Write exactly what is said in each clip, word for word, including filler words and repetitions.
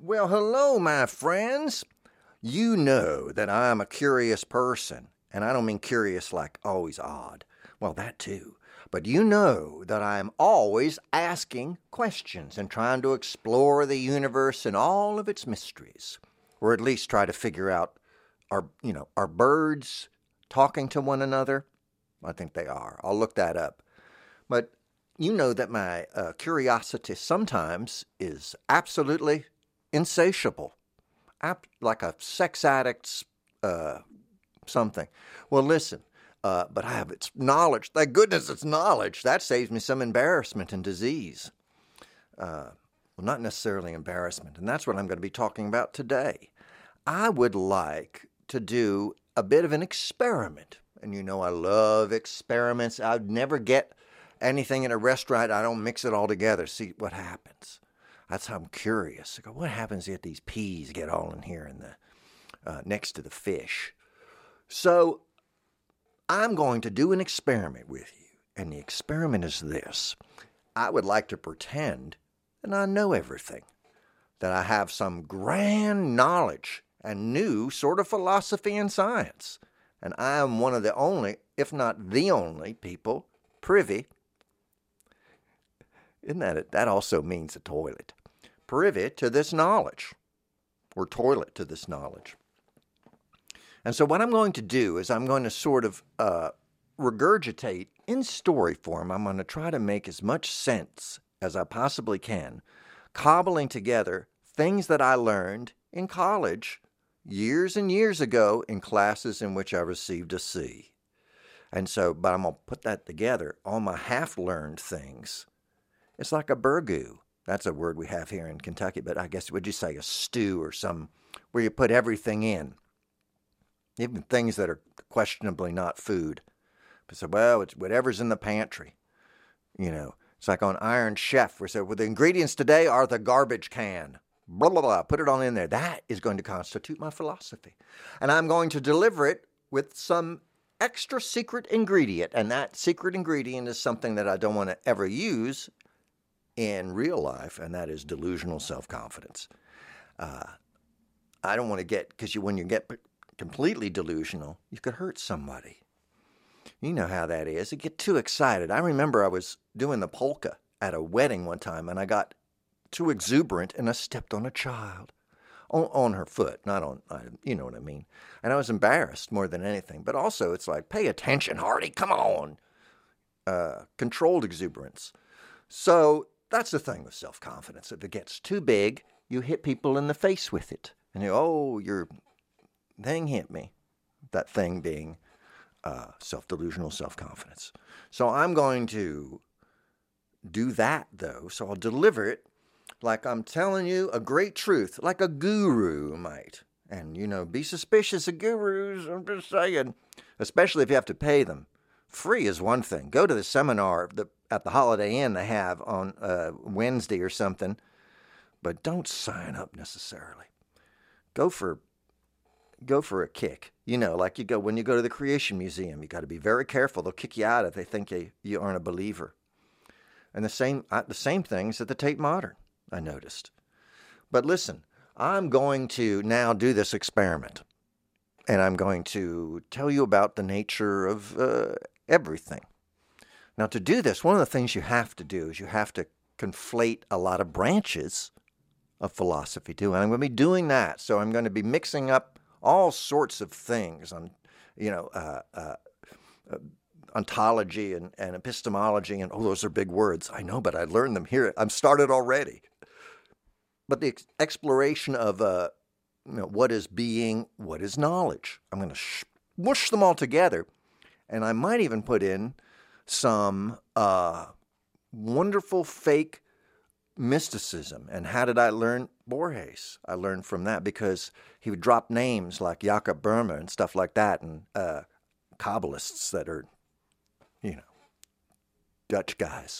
Well, hello, my friends. You know that I'm a curious person, and I don't mean curious like always odd. Well, that too. But you know that I'm always asking questions and trying to explore the universe and all of its mysteries, or at least try to figure out, are, you know, are birds talking to one another? I think they are. I'll look that up. But you know that my uh, curiosity sometimes is absolutely insatiable, Ap- like a sex addict's uh, something. Well, listen, uh, but I have its knowledge. Thank goodness it's knowledge. That saves me some embarrassment and disease. Uh, well, not necessarily embarrassment, and that's what I'm going to be talking about today. I would like to do a bit of an experiment. And you know I love experiments. I'd never get anything in a restaurant. I don't mix it all together. See what happens. That's how I'm curious. I go, what happens if these peas get all in here in the uh, next to the fish? So I'm going to do an experiment with you. And the experiment is this. I would like to pretend that I know everything, that I have some grand knowledge and new sort of philosophy and science. And I am one of the only, if not the only, people privy. Isn't that it? That also means a toilet. Privy to this knowledge, or toilet to this knowledge. And so what I'm going to do is I'm going to sort of uh, regurgitate in story form. I'm going to try to make as much sense as I possibly can, cobbling together things that I learned in college years and years ago in classes in which I received a C. And so, but I'm going to put that together, all my half-learned things. It's like a burgoo. That's a word we have here in Kentucky, but I guess would you say a stew or some, where you put everything in, even things that are questionably not food. But so, well, it's whatever's in the pantry. You know, it's like on Iron Chef, where it said, well, the ingredients today are the garbage can. Blah, blah, blah. Put it on in there. That is going to constitute my philosophy. And I'm going to deliver it with some extra secret ingredient. And that secret ingredient is something that I don't want to ever use in real life, and that is delusional self-confidence. Uh, I don't want to get, because you, when you get completely delusional, you could hurt somebody. You know how that is. You get too excited. I remember I was doing the polka at a wedding one time, and I got too exuberant, and I stepped on a child. On, on her foot, not on, you know what I mean. And I was embarrassed more than anything. But also, it's like, pay attention, Hardy, come on. Uh, controlled exuberance. So that's the thing with self-confidence. If it gets too big, you hit people in the face with it. And you, oh, your thing hit me. That thing being uh, self-delusional self-confidence. So I'm going to do that, though. So I'll deliver it like I'm telling you a great truth, like a guru might. And, you know, be suspicious of gurus, I'm just saying. Especially if you have to pay them. Free is one thing. Go to the seminar the, at the Holiday Inn they have on uh, Wednesday or something. But don't sign up necessarily. Go for go for a kick. You know, like you go when you go to the Creation Museum, you got to be very careful. They'll kick you out if they think you, you aren't a believer. And the same uh, the same things at the Tate Modern, I noticed. But listen, I'm going to now do this experiment. And I'm going to tell you about the nature of uh, everything. Now, to do this, one of the things you have to do is you have to conflate a lot of branches of philosophy, too. And I'm going to be doing that. So I'm going to be mixing up all sorts of things on, you know, uh, uh, uh, ontology and, and epistemology. And, oh, those are big words. I know, but I learned them here. I'm started already. But the ex- exploration of uh, you know, what is being, what is knowledge. I'm going to sh- whoosh them all together. And I might even put in some uh, wonderful fake mysticism. And how did I learn Borges? I learned from that because he would drop names like Jakob Boehme and stuff like that, and uh, Kabbalists that are, you know, Dutch guys.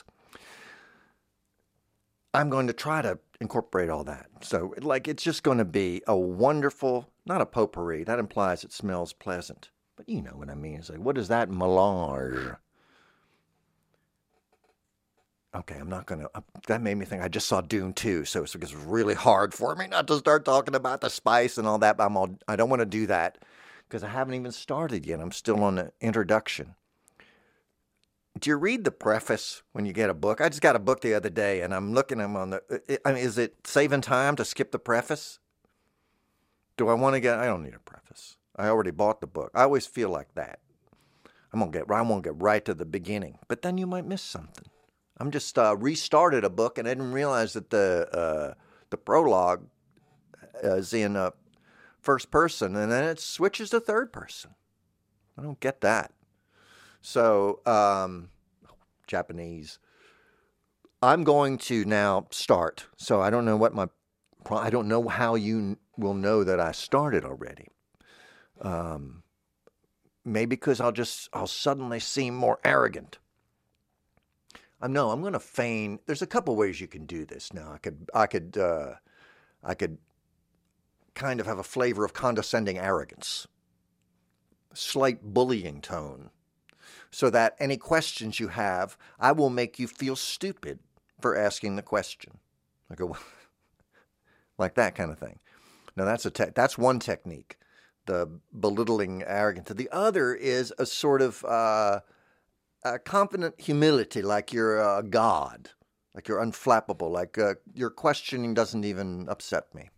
I'm going to try to incorporate all that. So, like, it's just going to be a wonderful, not a potpourri. That implies it smells pleasant. But you know what I mean. It's like, what is that melange? okay, I'm not going to, uh, that made me think, I just saw Dune two, so it's, it's really hard for me not to start talking about the spice and all that, but I'm all, I don't want to do that because I haven't even started yet. I'm still on the introduction. Do you read the preface when you get a book? I just got a book the other day, and I'm looking at them on the, I mean, is it saving time to skip the preface? Do I want to get, I don't need a preface. I already bought the book. I always feel like that. I'm gonna get, I won't get right to the beginning, but then you might miss something. I'm just uh, restarted a book, and I didn't realize that the uh, the prologue is in uh, first person, and then it switches to third person. I don't get that. So, um, Japanese. I'm going to now start. So I don't know what my, I don't know how you will know that I started already. Um, maybe because I'll just, I'll suddenly seem more arrogant. I know I'm going to feign. There's a couple ways you can do this now. I could, I could, uh, I could kind of have a flavor of condescending arrogance, slight bullying tone, so that any questions you have, I will make you feel stupid for asking the question. I go, like that kind of thing. Now that's a te- that's one technique, the belittling arrogance. The other is a sort of uh, a confident humility, like you're a god, like you're unflappable, like uh, your questioning doesn't even upset me.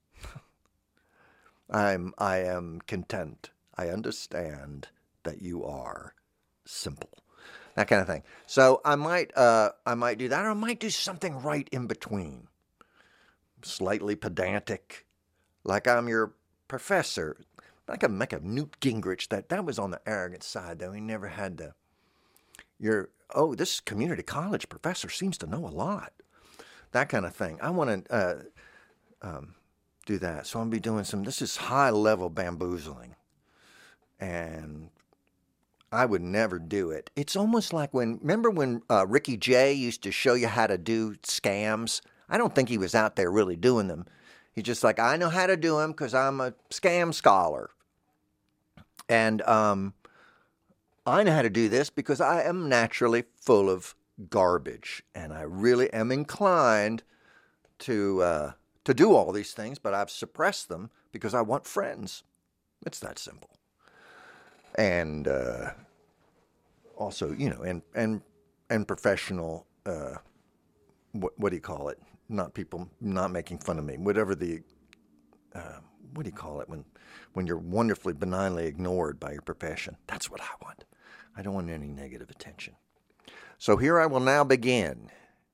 I'm I am content. I understand that you are simple, that kind of thing. So I might uh, I might do that, or I might do something right in between, slightly pedantic, like I'm your professor. I could make a Newt Gingrich. That that was on the arrogant side, though. He never had the. Your oh, this community college professor seems to know a lot. That kind of thing. I want to uh, um, do that. So I'm gonna be doing some. This is high level bamboozling, and I would never do it. It's almost like when remember when uh, Ricky Jay used to show you how to do scams. I don't think he was out there really doing them. He's just like, I know how to do them because I'm a scam scholar. And um, I know how to do this because I am naturally full of garbage. And I really am inclined to uh, to do all these things, but I've suppressed them because I want friends. It's that simple. And uh, also, you know, and and, and professional, uh, what, what do you call it? Not people not making fun of me, whatever the, uh, what do you call it when, when you're wonderfully benignly ignored by your profession? That's what I want. I don't want any negative attention. So here I will now begin.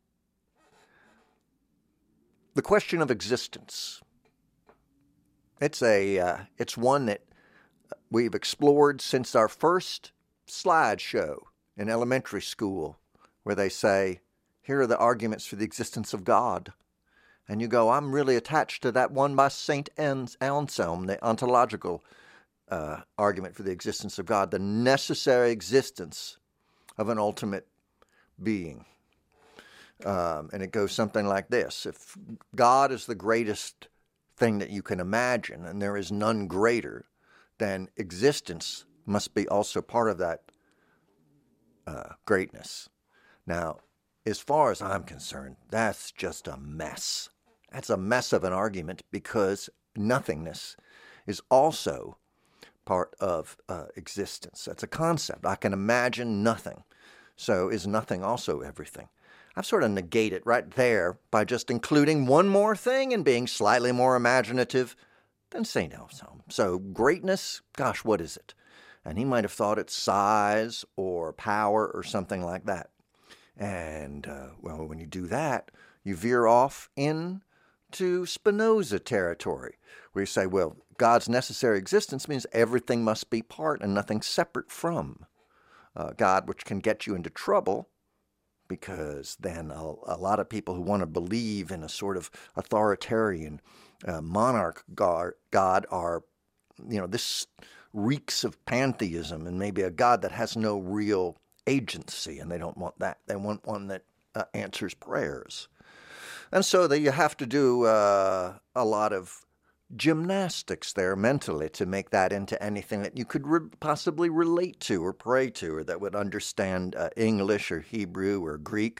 The question of existence. It's a, uh, it's one that we've explored since our first slideshow in elementary school, where they say, here are the arguments for the existence of God. And you go, I'm really attached to that one by Saint Anselm, the ontological uh, argument for the existence of God, the necessary existence of an ultimate being. Um, and it goes something like this. If God is the greatest thing that you can imagine, and there is none greater, then existence must be also part of that uh, greatness. Now, as far as I'm concerned, that's just a mess. That's a mess of an argument because nothingness is also part of uh, existence. That's a concept. I can imagine nothing. So is nothing also everything? I've sort of negated it right there by just including one more thing and being slightly more imaginative than Saint Anselm. So greatness, gosh, what is it? And he might have thought it's size or power or something like that. And, uh, well, when you do that, you veer off into Spinoza territory, where you say, well, God's necessary existence means everything must be part and nothing separate from uh, God, which can get you into trouble, because then a, a lot of people who want to believe in a sort of authoritarian uh, monarch God, God are, you know, this reeks of pantheism and maybe a God that has no real agency, and they don't want that. They want one that uh, answers prayers. And so that you have to do uh, a lot of gymnastics there mentally to make that into anything that you could re- possibly relate to or pray to, or that would understand uh, English or Hebrew or Greek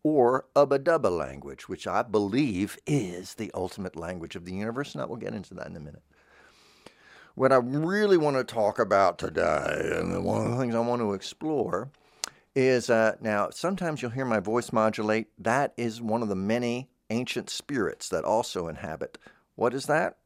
or Ubba Dubba language, which I believe is the ultimate language of the universe, and I will get into that in a minute. What I really want to talk about today, and one of the things I want to explore, is uh, now sometimes you'll hear my voice modulate. That is one of the many ancient spirits that also inhabit. What is that?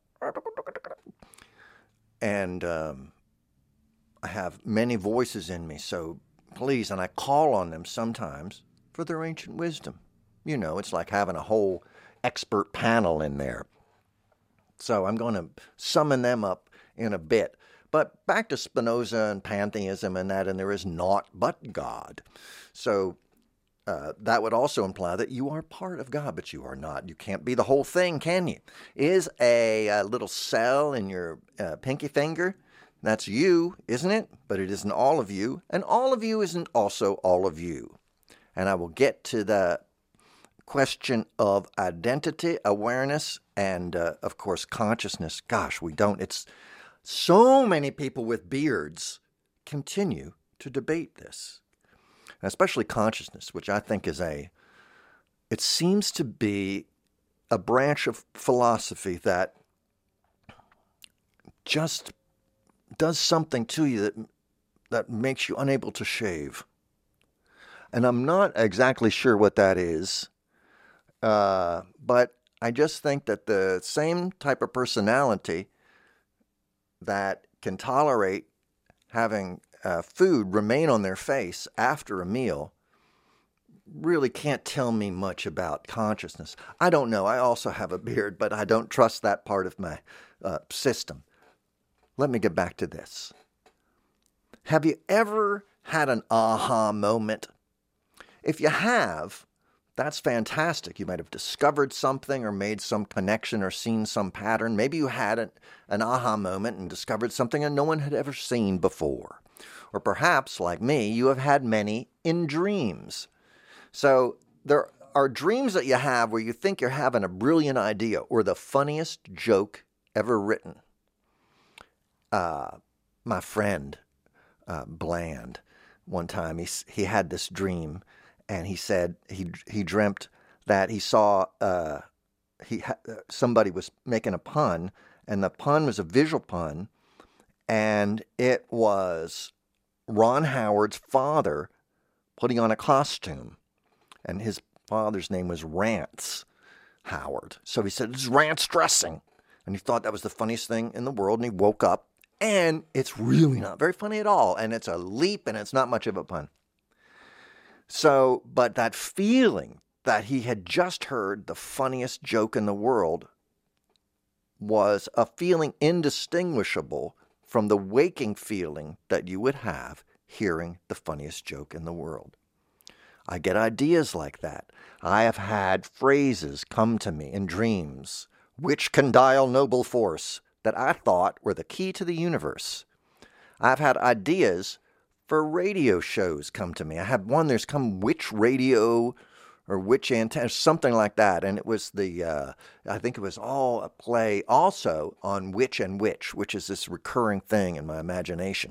And um, I have many voices in me, so please, and I call on them sometimes for their ancient wisdom. You know, it's like having a whole expert panel in there. So I'm going to summon them up in a bit. But back to Spinoza and pantheism and that, and there is naught but God. So uh, that would also imply that you are part of God, but you are not. You can't be the whole thing, can you? Is a, a little cell in your uh, pinky finger? That's you, isn't it? But it isn't all of you, and all of you isn't also all of you. And I will get to the question of identity, awareness, and, uh, of course, consciousness. Gosh, we don't. It's so many people with beards continue to debate this, and especially consciousness, which I think is a, it seems to be a branch of philosophy that just does something to you that that makes you unable to shave. And I'm not exactly sure what that is, uh, but I just think that the same type of personality that can tolerate having uh, food remain on their face after a meal really can't tell me much about consciousness. I don't know. I also have a beard, but I don't trust that part of my uh, system. Let me get back to this. Have you ever had an aha moment? If you have, that's fantastic. You might have discovered something or made some connection or seen some pattern. Maybe you had an, an aha moment and discovered something that no one had ever seen before. Or perhaps, like me, you have had many in dreams. So there are dreams that you have where you think you're having a brilliant idea or the funniest joke ever written. Uh, my friend, uh, Bland, one time he he had this dream, and he said he he dreamt that he saw uh, he ha- somebody was making a pun, and the pun was a visual pun, and it was Ron Howard's father putting on a costume, and his father's name was Rance Howard. So he said, "This is Rance dressing," and he thought that was the funniest thing in the world, and he woke up. And it's really not very funny at all. And it's a leap, and it's not much of a pun. So, but that feeling that he had just heard the funniest joke in the world was a feeling indistinguishable from the waking feeling that you would have hearing the funniest joke in the world. I get ideas like that. I have had phrases come to me in dreams, which can dial noble force, that I thought were the key to the universe. I've had ideas for radio shows come to me. I had one, there's come which radio or which antenna, something like that. And it was the, uh, I think it was all a play also on which and which, which is this recurring thing in my imagination.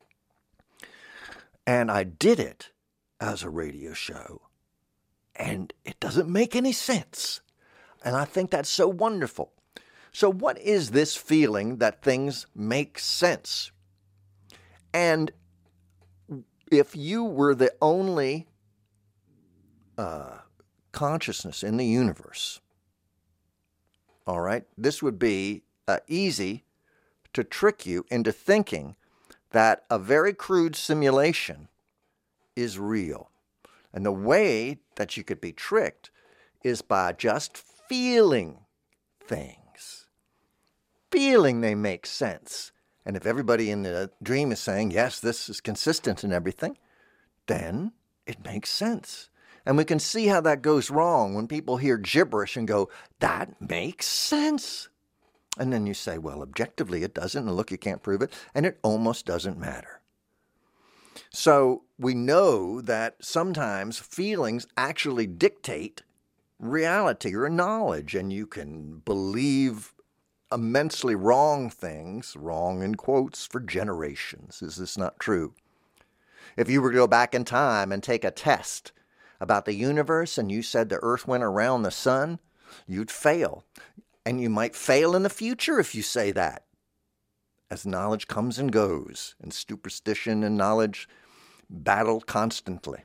And I did it as a radio show. And it doesn't make any sense. And I think that's so wonderful. So what is this feeling that things make sense? And if you were the only uh, consciousness in the universe, all right, this would be uh, easy to trick you into thinking that a very crude simulation is real. And the way that you could be tricked is by just feeling things. Feeling they make sense. And if everybody in the dream is saying, yes, this is consistent and everything, then it makes sense. And we can see how that goes wrong when people hear gibberish and go, that makes sense. And then you say, well, objectively it doesn't, and look, you can't prove it, and it almost doesn't matter. So we know that sometimes feelings actually dictate reality or knowledge, and you can believe immensely wrong things, wrong in quotes, for generations. Is this not true? If you were to go back in time and take a test about the universe and you said the earth went around the sun, you'd fail. And you might fail in the future if you say that. As knowledge comes and goes, and superstition and knowledge battle constantly.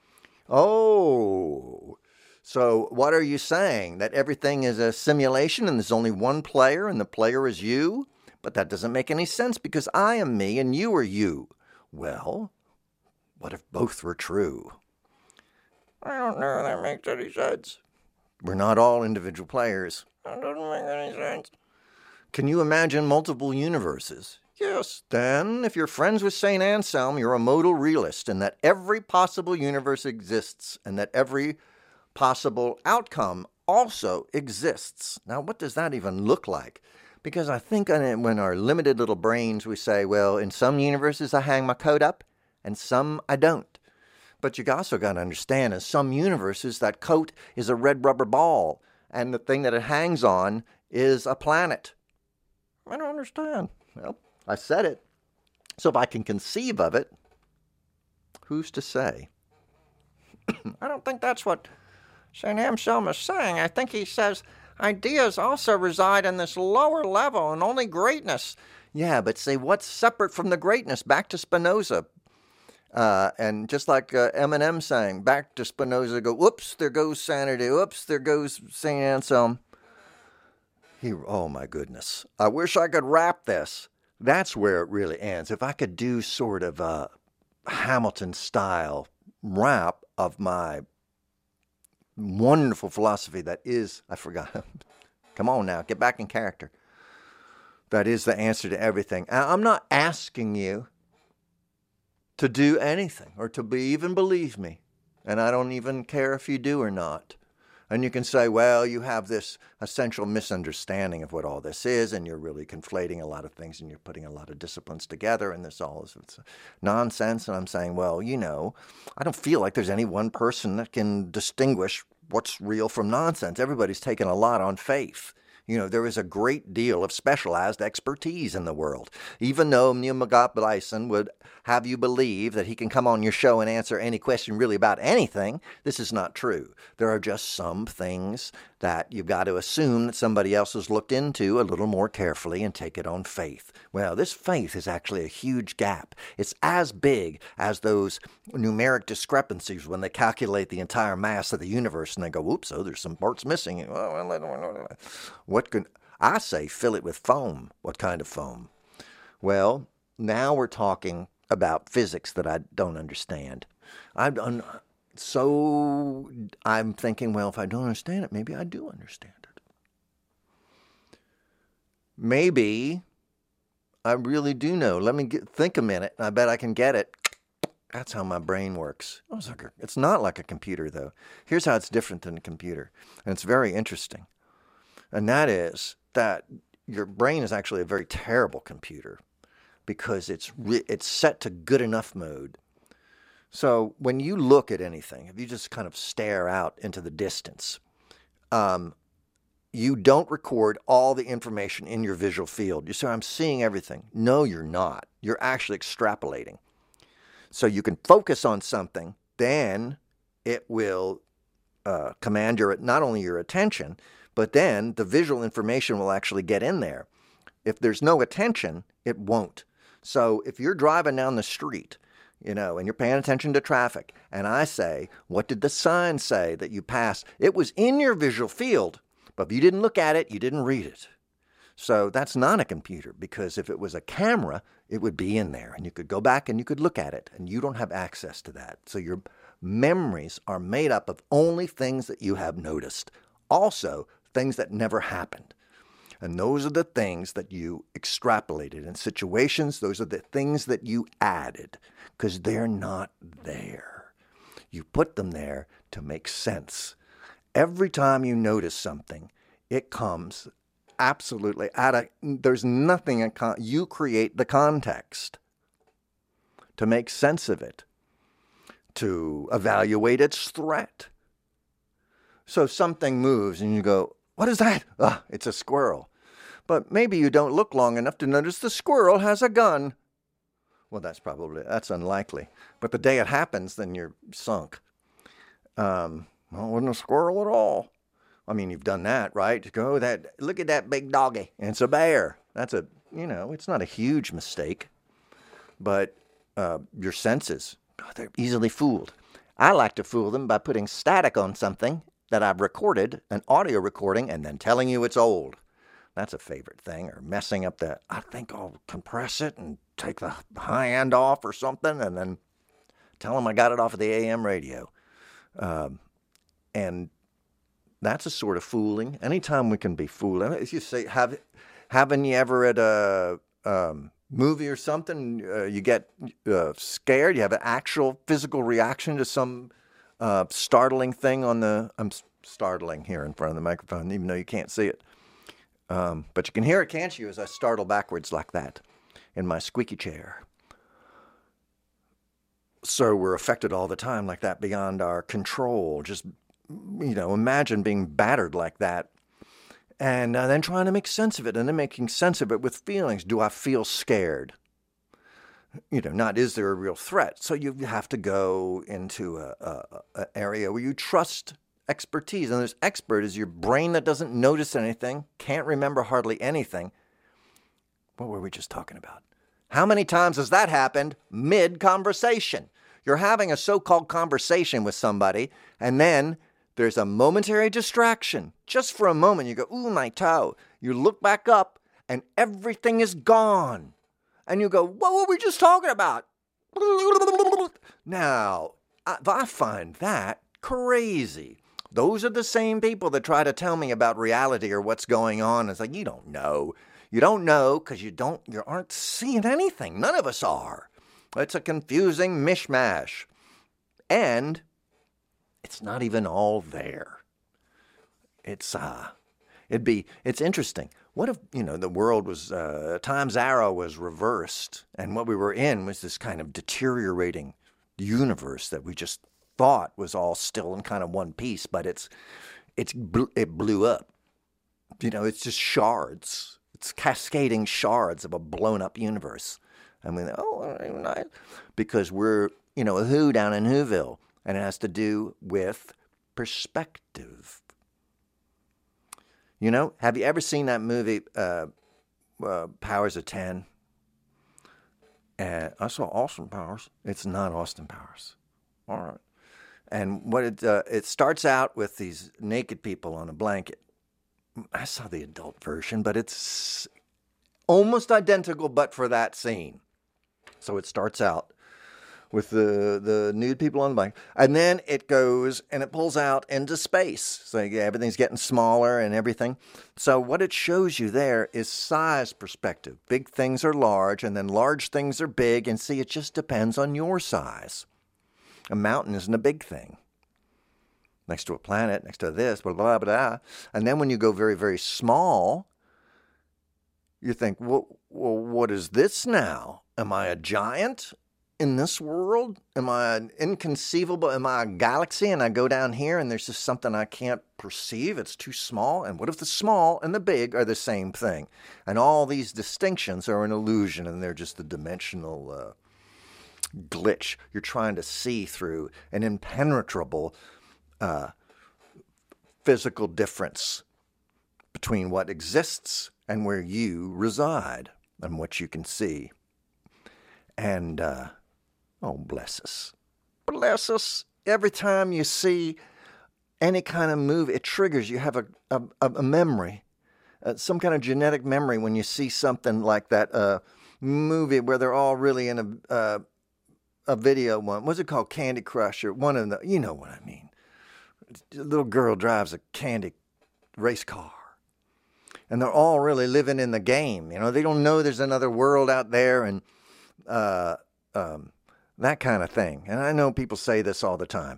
Oh, so what are you saying? That everything is a simulation and there's only one player and the player is you? But that doesn't make any sense because I am me and you are you. Well, what if both were true? I don't know if that makes any sense. We're not all individual players. That doesn't make any sense. Can you imagine multiple universes? Yes. Then, if you're friends with Saint Anselm, you're a modal realist, and that every possible universe exists, and that every possible outcome also exists. Now, what does that even look like? Because I think when our limited little brains, we say, well, in some universes I hang my coat up, and some I don't. But you also got to understand, in some universes, that coat is a red rubber ball, and the thing that it hangs on is a planet. I don't understand. Well, I said it. So if I can conceive of it, who's to say? I don't think that's what Saint Anselm is saying. I think he says ideas also reside in this lower level and only greatness. Yeah, but say what's separate from the greatness? Back to Spinoza. Uh, and just like uh, Eminem saying, back to Spinoza, go, whoops, there goes sanity. Whoops, there goes Saint Anselm. He, oh, my goodness. I wish I could wrap this. That's where it really ends. If I could do sort of a Hamilton-style wrap of my wonderful philosophy that is, I forgot. Come on now, get back in character. That is the answer to everything. I'm not asking you to do anything or to be, even believe me. And I don't even care if you do or not. And you can say, well, you have this essential misunderstanding of what all this is, and you're really conflating a lot of things, and you're putting a lot of disciplines together, and this all is it's nonsense. And I'm saying, well, you know, I don't feel like there's any one person that can distinguish what's real from nonsense. Everybody's taken a lot on faith. You know, there is a great deal of specialized expertise in the world. Even though Neil deGrasse Tyson would have you believe that he can come on your show and answer any question really about anything, this is not true. There are just some things that you've got to assume that somebody else has looked into a little more carefully and take it on faith. Well, this faith is actually a huge gap. It's as big as those numeric discrepancies when they calculate the entire mass of the universe and they go, oops, oh, there's some parts missing. What can I say? Fill it with foam. What kind of foam? Well, now we're talking about physics that I don't understand. I've done so. I'm thinking, well, if I don't understand it, maybe I do understand it. Maybe I really do know. Let me get, think a minute. I bet I can get it. That's how my brain works. It's not like a computer, though. Here's how it's different than a computer, and it's very interesting. And that is that your brain is actually a very terrible computer because it's re- it's set to good enough mode. So when you look at anything, if you just kind of stare out into the distance, um, you don't record all the information in your visual field. You say, I'm seeing everything. No, you're not. You're actually extrapolating. So you can focus on something, then it will uh, command your not only your attention, but then the visual information will actually get in there. If there's no attention, it won't. So if you're driving down the street, you know, and you're paying attention to traffic, and I say, what did the sign say that you passed? It was in your visual field, but if you didn't look at it, you didn't read it. So that's not a computer, because if it was a camera, it would be in there, and you could go back and you could look at it, and you don't have access to that. So your memories are made up of only things that you have noticed. Also, things that never happened. And those are the things that you extrapolated. In situations, those are the things that you added, because they're not there. You put them there to make sense. Every time you notice something, it comes absolutely out of, there's nothing, you create the context to make sense of it, to evaluate its threat. So something moves and you go, what is that? Ah, it's a squirrel. But maybe you don't look long enough to notice the squirrel has a gun. Well, that's probably, that's unlikely. But the day it happens, then you're sunk. Um, well, it wasn't a squirrel at all. I mean, you've done that, right? Go that. Look at that big doggy. It's a bear. That's a, you know, it's not a huge mistake, but uh, your senses, oh, they're easily fooled. I like to fool them by putting static on something that I've recorded, an audio recording, and then telling you it's old. That's a favorite thing. Or messing up the, I think I'll compress it and take the high end off or something, and then tell them I got it off of the A M radio. Um, and that's a sort of fooling. Anytime we can be fooling. As you say, have, haven't you ever at a um, movie or something, uh, you get uh, scared, you have an actual physical reaction to some uh, startling thing on the, I'm startling here in front of the microphone, even though you can't see it. Um, but you can hear it, can't you, as I startle backwards like that in my squeaky chair. So we're affected all the time like that, beyond our control. Just, you know, imagine being battered like that. And uh, then trying to make sense of it, and then making sense of it with feelings. Do I feel scared? You know, not is there a real threat? So you have to go into a, a, a area where you trust expertise. And this expert is your brain that doesn't notice anything, can't remember hardly anything. What were we just talking about? How many times has that happened mid-conversation? You're having a so-called conversation with somebody, and then there's a momentary distraction. Just for a moment, you go, ooh, my toe. You look back up, and everything is gone. And you go, what were we just talking about? Now, I, I find that crazy. Those are the same people that try to tell me about reality or what's going on. It's like, you don't know. You don't know because you don't, you aren't seeing anything. None of us are. It's a confusing mishmash. And it's not even all there. It's, uh, it'd be, it's interesting. What if, you know, the world was, uh, time's arrow was reversed, and what we were in was this kind of deteriorating universe that we just thought was all still in kind of one piece, but it's, it's, it blew up. You know, it's just shards. It's cascading shards of a blown up universe. I mean, oh, nice. Because we're, you know, a who down in Whoville, and it has to do with perspective. You know, have you ever seen that movie, uh, uh, Powers of ten? And I saw Austin Powers. It's not Austin Powers. All right. And what it uh, it starts out with these naked people on a blanket. I saw the adult version, but it's almost identical, but for that scene. So it starts out with the, the nude people on the blanket, and then it goes and it pulls out into space. So yeah, everything's getting smaller and everything. So what it shows you there is size perspective. Big things are large, and then large things are big, and see, it just depends on your size. A mountain isn't a big thing. Next to a planet, next to this, blah, blah, blah, blah. And then when you go very, very small, you think, well, well, what is this now? Am I a giant in this world? Am I an inconceivable? Am I a galaxy? And I go down here and there's just something I can't perceive. It's too small. And what if the small and the big are the same thing? And all these distinctions are an illusion, and they're just the dimensional uh, glitch you're trying to see through, an impenetrable uh, physical difference between what exists and where you reside and what you can see. And, uh, oh, bless us. Bless us. Every time you see any kind of movie, it triggers, you have a, a, a memory, uh, some kind of genetic memory when you see something like that uh, movie where they're all really in a, uh, a video one. What's it called? Candy Crush, or one of the, you know what I mean. A little girl drives a candy race car. And they're all really living in the game. You know, they don't know there's another world out there, and uh, um, that kind of thing. And I know people say this all the time.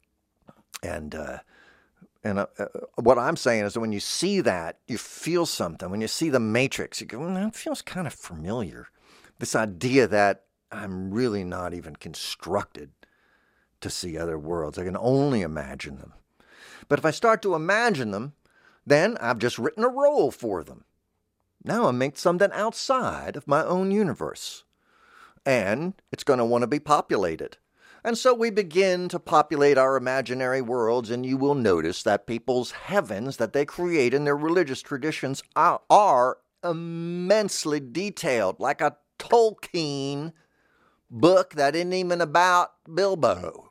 And uh, and uh, what I'm saying is that when you see that, you feel something. When you see the Matrix, you go, well, that feels kind of familiar. This idea that I'm really not even constructed to see other worlds. I can only imagine them. But if I start to imagine them, then I've just written a role for them. Now I make something outside of my own universe. And it's going to want to be populated. And so we begin to populate our imaginary worlds, and you will notice that people's heavens that they create in their religious traditions are, are immensely detailed, like a Tolkien book that isn't even about Bilbo.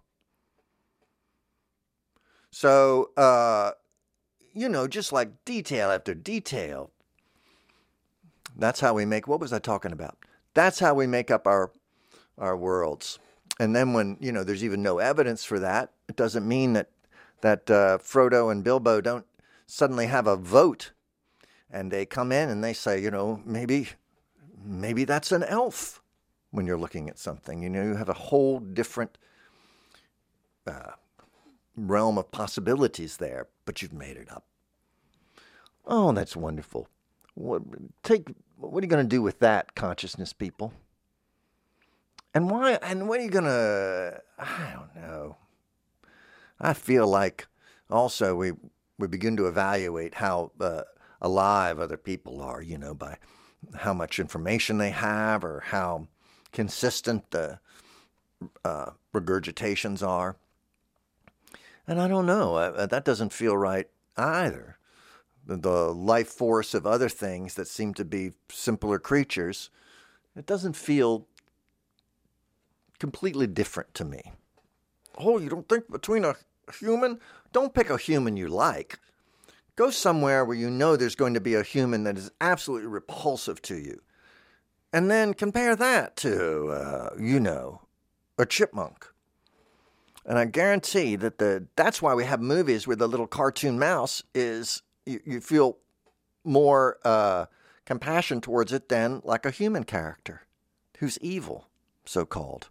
So, uh, you know, just like detail after detail. That's how we make, what was I talking about? That's how we make up our our worlds. And then when, you know, there's even no evidence for that, it doesn't mean that, that uh, Frodo and Bilbo don't suddenly have a vote and they come in and they say, you know, maybe, maybe that's an elf when you're looking at something. You know, you have a whole different uh, realm of possibilities there, but you've made it up. Oh, that's wonderful. What, take, what are you going to do with that, consciousness people? And why? And what are you going to, I don't know. I feel like also we, we begin to evaluate how uh, alive other people are, you know, by how much information they have or how consistent the uh, regurgitations are. And I don't know. Uh, that doesn't feel right either. The, the life force of other things that seem to be simpler creatures, it doesn't feel completely different to me. Oh, you don't think between a human? Don't pick a human you like. Go somewhere where you know there's going to be a human that is absolutely repulsive to you. And then compare that to, uh, you know, a chipmunk. And I guarantee that the that's why we have movies where the little cartoon mouse is, you, you feel more uh, compassion towards it than like a human character who's evil, so-called.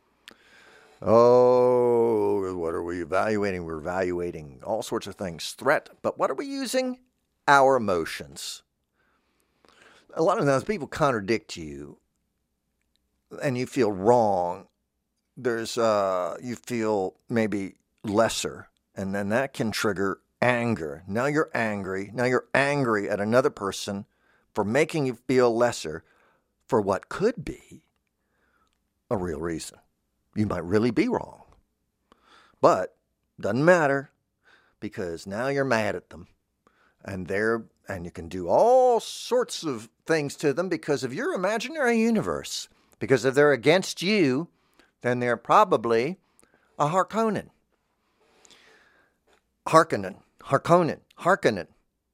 Oh, what are we evaluating? We're evaluating all sorts of things. Threat. But what are we using? Our emotions. A lot of times people contradict you and you feel wrong. There's, uh, you feel maybe lesser. And then that can trigger anger. Now you're angry. Now you're angry at another person for making you feel lesser for what could be a real reason. You might really be wrong. But doesn't matter because now you're mad at them. And they're and you can do all sorts of things to them because of your imaginary universe. Because if they're against you, then they're probably a Harkonnen. Harkonnen. Harkonnen. Harkonnen.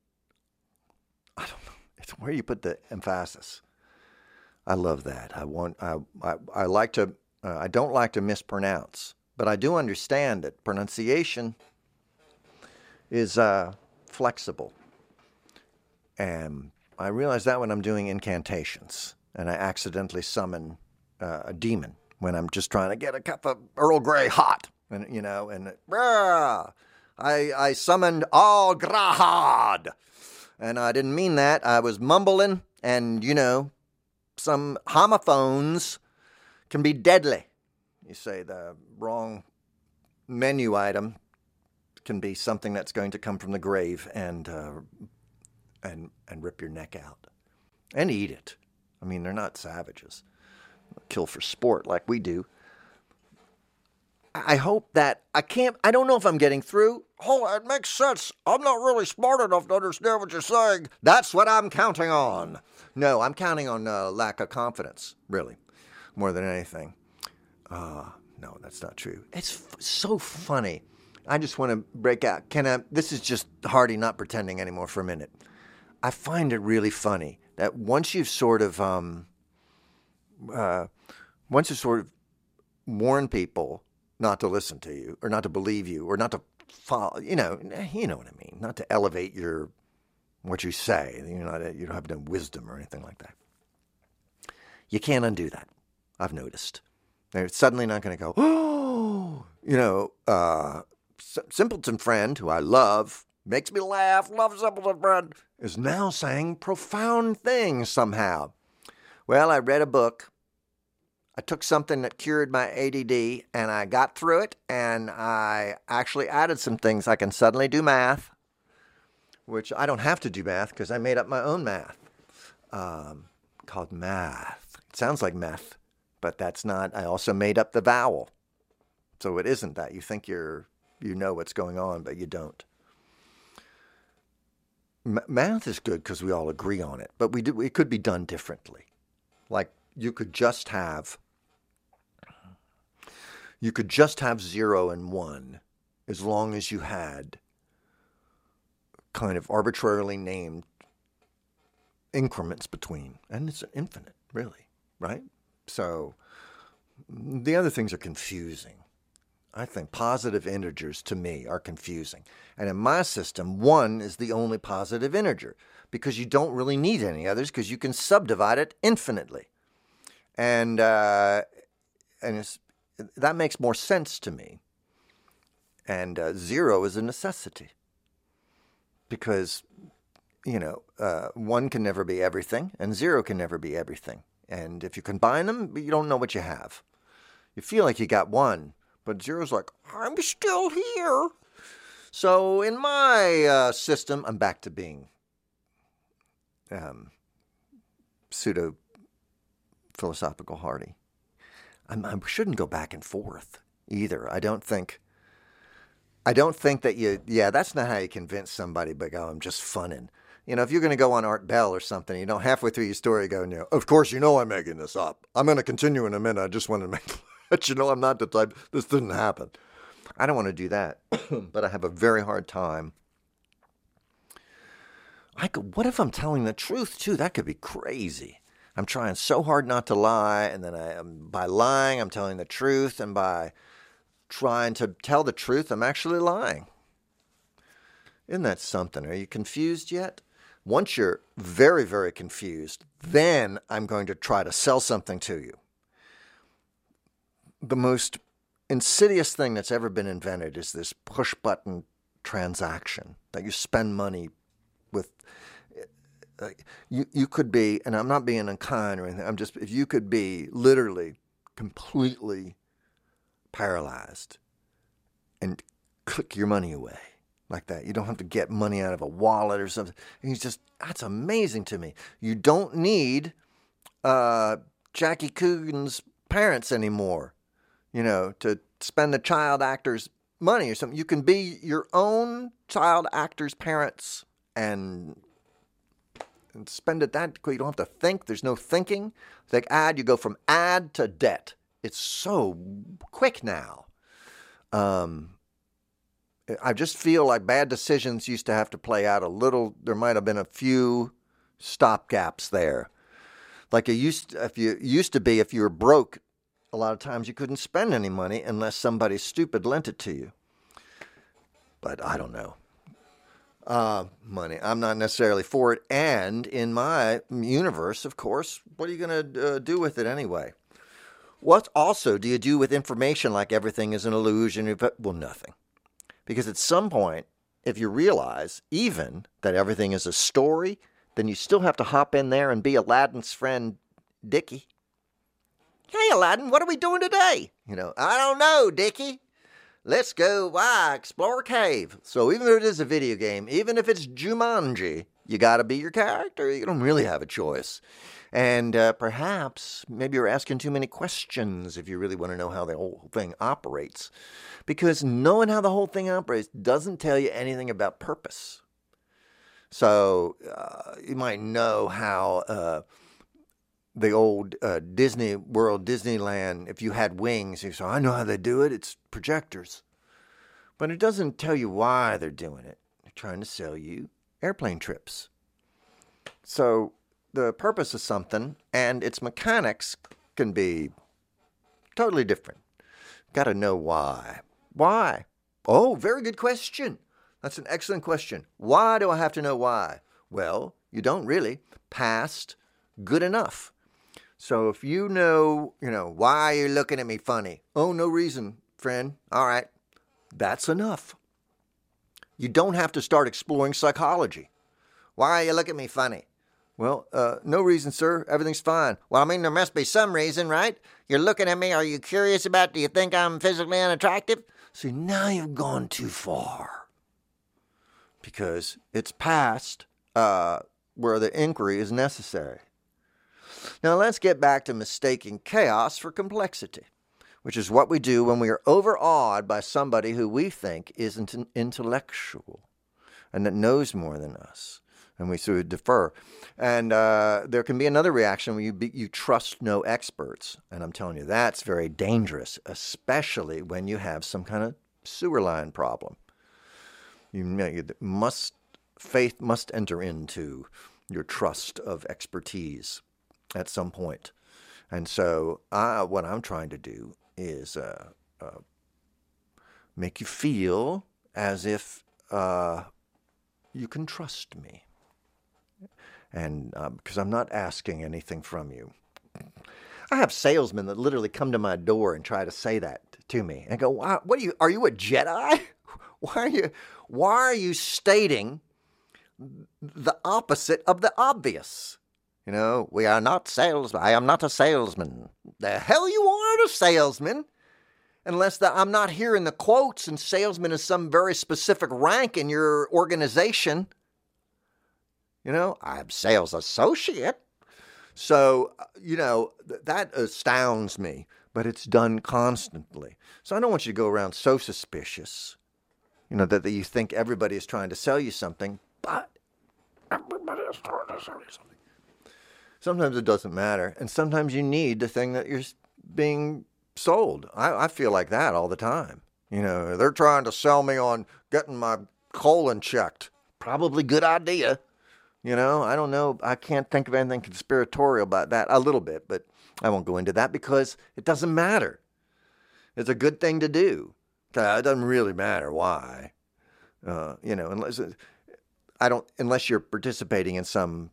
I don't know. It's where you put the emphasis. I love that. I want. I. I, I like to. Uh, I don't like to mispronounce, but I do understand that pronunciation is uh, flexible. And I realize that when I'm doing incantations and I accidentally summon uh, a demon when I'm just trying to get a cup of Earl Grey hot, and you know, and brah, I I summoned All Grahad, and I didn't mean that. I was mumbling, and you know, some homophones can be deadly. You say the wrong menu item can be something that's going to come from the grave and uh, and and rip your neck out and eat it. I mean, they're not savages. Kill for sport like we do. I hope that I can't, I don't know if I'm getting through. Oh, it makes sense. I'm not really smart enough to understand what you're saying. That's what I'm counting on. No, I'm counting on uh, lack of confidence, really, more than anything. Uh, no, that's not true. It's f- so funny. I just want to break out. Can I, this is just Hardy not pretending anymore for a minute. I find it really funny that once you've sort of, um, uh, once you sort of warn people not to listen to you or not to believe you or not to follow, you know, you know what I mean, not to elevate your, what you say. You know, you don't have no wisdom or anything like that. You can't undo that. I've noticed. They're suddenly not going to go, oh, you know, uh, Simpleton Friend, who I love, makes me laugh, love Simpleton Friend, is now saying profound things somehow. Well, I read a book. I took something that cured my A D D, and I got through it, and I actually added some things. I can suddenly do math, which I don't have to do math because I made up my own math um, called math. It sounds like meth, but that's not. I also made up the vowel. So it isn't that. You think you're, you know what's going on, but you don't. M- math is good because we all agree on it, but we do, it could be done differently. Like you could just have, you could just have zero and one as long as you had kind of arbitrarily named increments between, and it's infinite, really, right? So the other things are confusing. I think positive integers to me are confusing. And in my system, one is the only positive integer because you don't really need any others because you can subdivide it infinitely. And uh, and it's, that makes more sense to me. And uh, zero is a necessity because, you know, uh, one can never be everything and zero can never be everything. And if you combine them, you don't know what you have. You feel like you got one, but zero's like, I'm still here. So in my uh, system, I'm back to being um, pseudo-philosophical Hardy. I'm, I shouldn't go back and forth either. I don't think, I don't think that you, yeah, that's not how you convince somebody, but oh, I'm just funning. You know, if you're going to go on Art Bell or something, you know, halfway through your story, you go, you know, of course, you know I'm making this up. I'm going to continue in a minute. I just want to make, let you know I'm not the type, this didn't happen. I don't want to do that, but I have a very hard time. I could, what if I'm telling the truth, too? That could be crazy. I'm trying so hard not to lie, and then I, um, by lying, I'm telling the truth, and by trying to tell the truth, I'm actually lying. Isn't that something? Are you confused yet? Once you're very, very confused, then I'm going to try to sell something to you. The most insidious thing that's ever been invented is this push-button transaction that you spend money with. Uh, you you could be, and I'm not being unkind or anything, I'm just, if you could be literally completely paralyzed and click your money away like that. You don't have to get money out of a wallet or something. And he's just, that's amazing to me. You don't need uh, Jackie Coogan's parents anymore, you know, to spend the child actor's money or something. You can be your own child actor's parents and and spend it that quick. You don't have to think. There's no thinking. Like ad, you go from ad to debt. It's so quick now. Um, I just feel like bad decisions used to have to play out a little. There might have been a few stop gaps there. Like it used, if you used to be, if you were broke, a lot of times you couldn't spend any money unless somebody stupid lent it to you. But I don't know. Uh, money. I'm not necessarily for it. And in my universe, of course, what are you going to uh, do with it anyway? What also do you do with information like everything is an illusion? Well, nothing. Because at some point, if you realize even that everything is a story, then you still have to hop in there and be Aladdin's friend, Dickie. Hey, Aladdin, what are we doing today? You know, I don't know, Dickie. Let's go, why, explore a cave. So even though it is a video game, even if it's Jumanji, you got to be your character. You don't really have a choice. And uh, perhaps maybe you're asking too many questions if you really want to know how the whole thing operates. Because knowing how the whole thing operates doesn't tell you anything about purpose. So uh, you might know how uh, the old uh, Disney World, Disneyland, if you had wings, you say, I know how they do it. It's projectors. But it doesn't tell you why they're doing it. They're trying to sell you airplane trips. So the purpose of something and its mechanics can be totally different. Got to know why. Why? Oh, very good question. That's an excellent question. Why do I have to know why? Well, you don't really. Past, good enough. So if you know, you know, why you're looking at me funny? Oh, no reason, friend. All right. That's enough. You don't have to start exploring psychology. Why are you looking at me funny? Well, uh, no reason, sir. Everything's fine. Well, I mean, there must be some reason, right? You're looking at me. Are you curious about, do you think I'm physically unattractive? See, now you've gone too far. Because it's past uh, where the inquiry is necessary. Now, let's get back to mistaking chaos for complexity. which is what we do when we are overawed by somebody who we think isn't an intellectual and that knows more than us. And we sort of defer. And uh, there can be another reaction when you be, you trust no experts. And I'm telling you, that's very dangerous, especially when you have some kind of sewer line problem. You, you must faith must enter into your trust of expertise at some point. And so I, what I'm trying to do is uh, uh, make you feel as if uh, you can trust me. And because um, I'm not asking anything from you. I have salesmen that literally come to my door and try to say that to me. And go, "What are you, are you a Jedi? Why are you, why are you stating the opposite of the obvious? You know, we are not salesmen. I am not a salesman." The hell you aren't a salesman. Unless the, I'm not hearing the quotes and salesman is some very specific rank in your organization. You know, I'm sales associate. So, you know, th- that astounds me, but it's done constantly. So I don't want you to go around so suspicious, you know, that, that you think everybody is trying to sell you something, but everybody is trying to sell you something. Sometimes it doesn't matter, and sometimes you need the thing that you're being sold. I, I feel like that all the time. You know, they're trying to sell me on getting my colon checked. Probably good idea. You know, I don't know. I can't think of anything conspiratorial about that. A little bit, but I won't go into that because it doesn't matter. It's a good thing to do. It doesn't really matter why. Uh, you know, unless I don't, unless you're participating in some,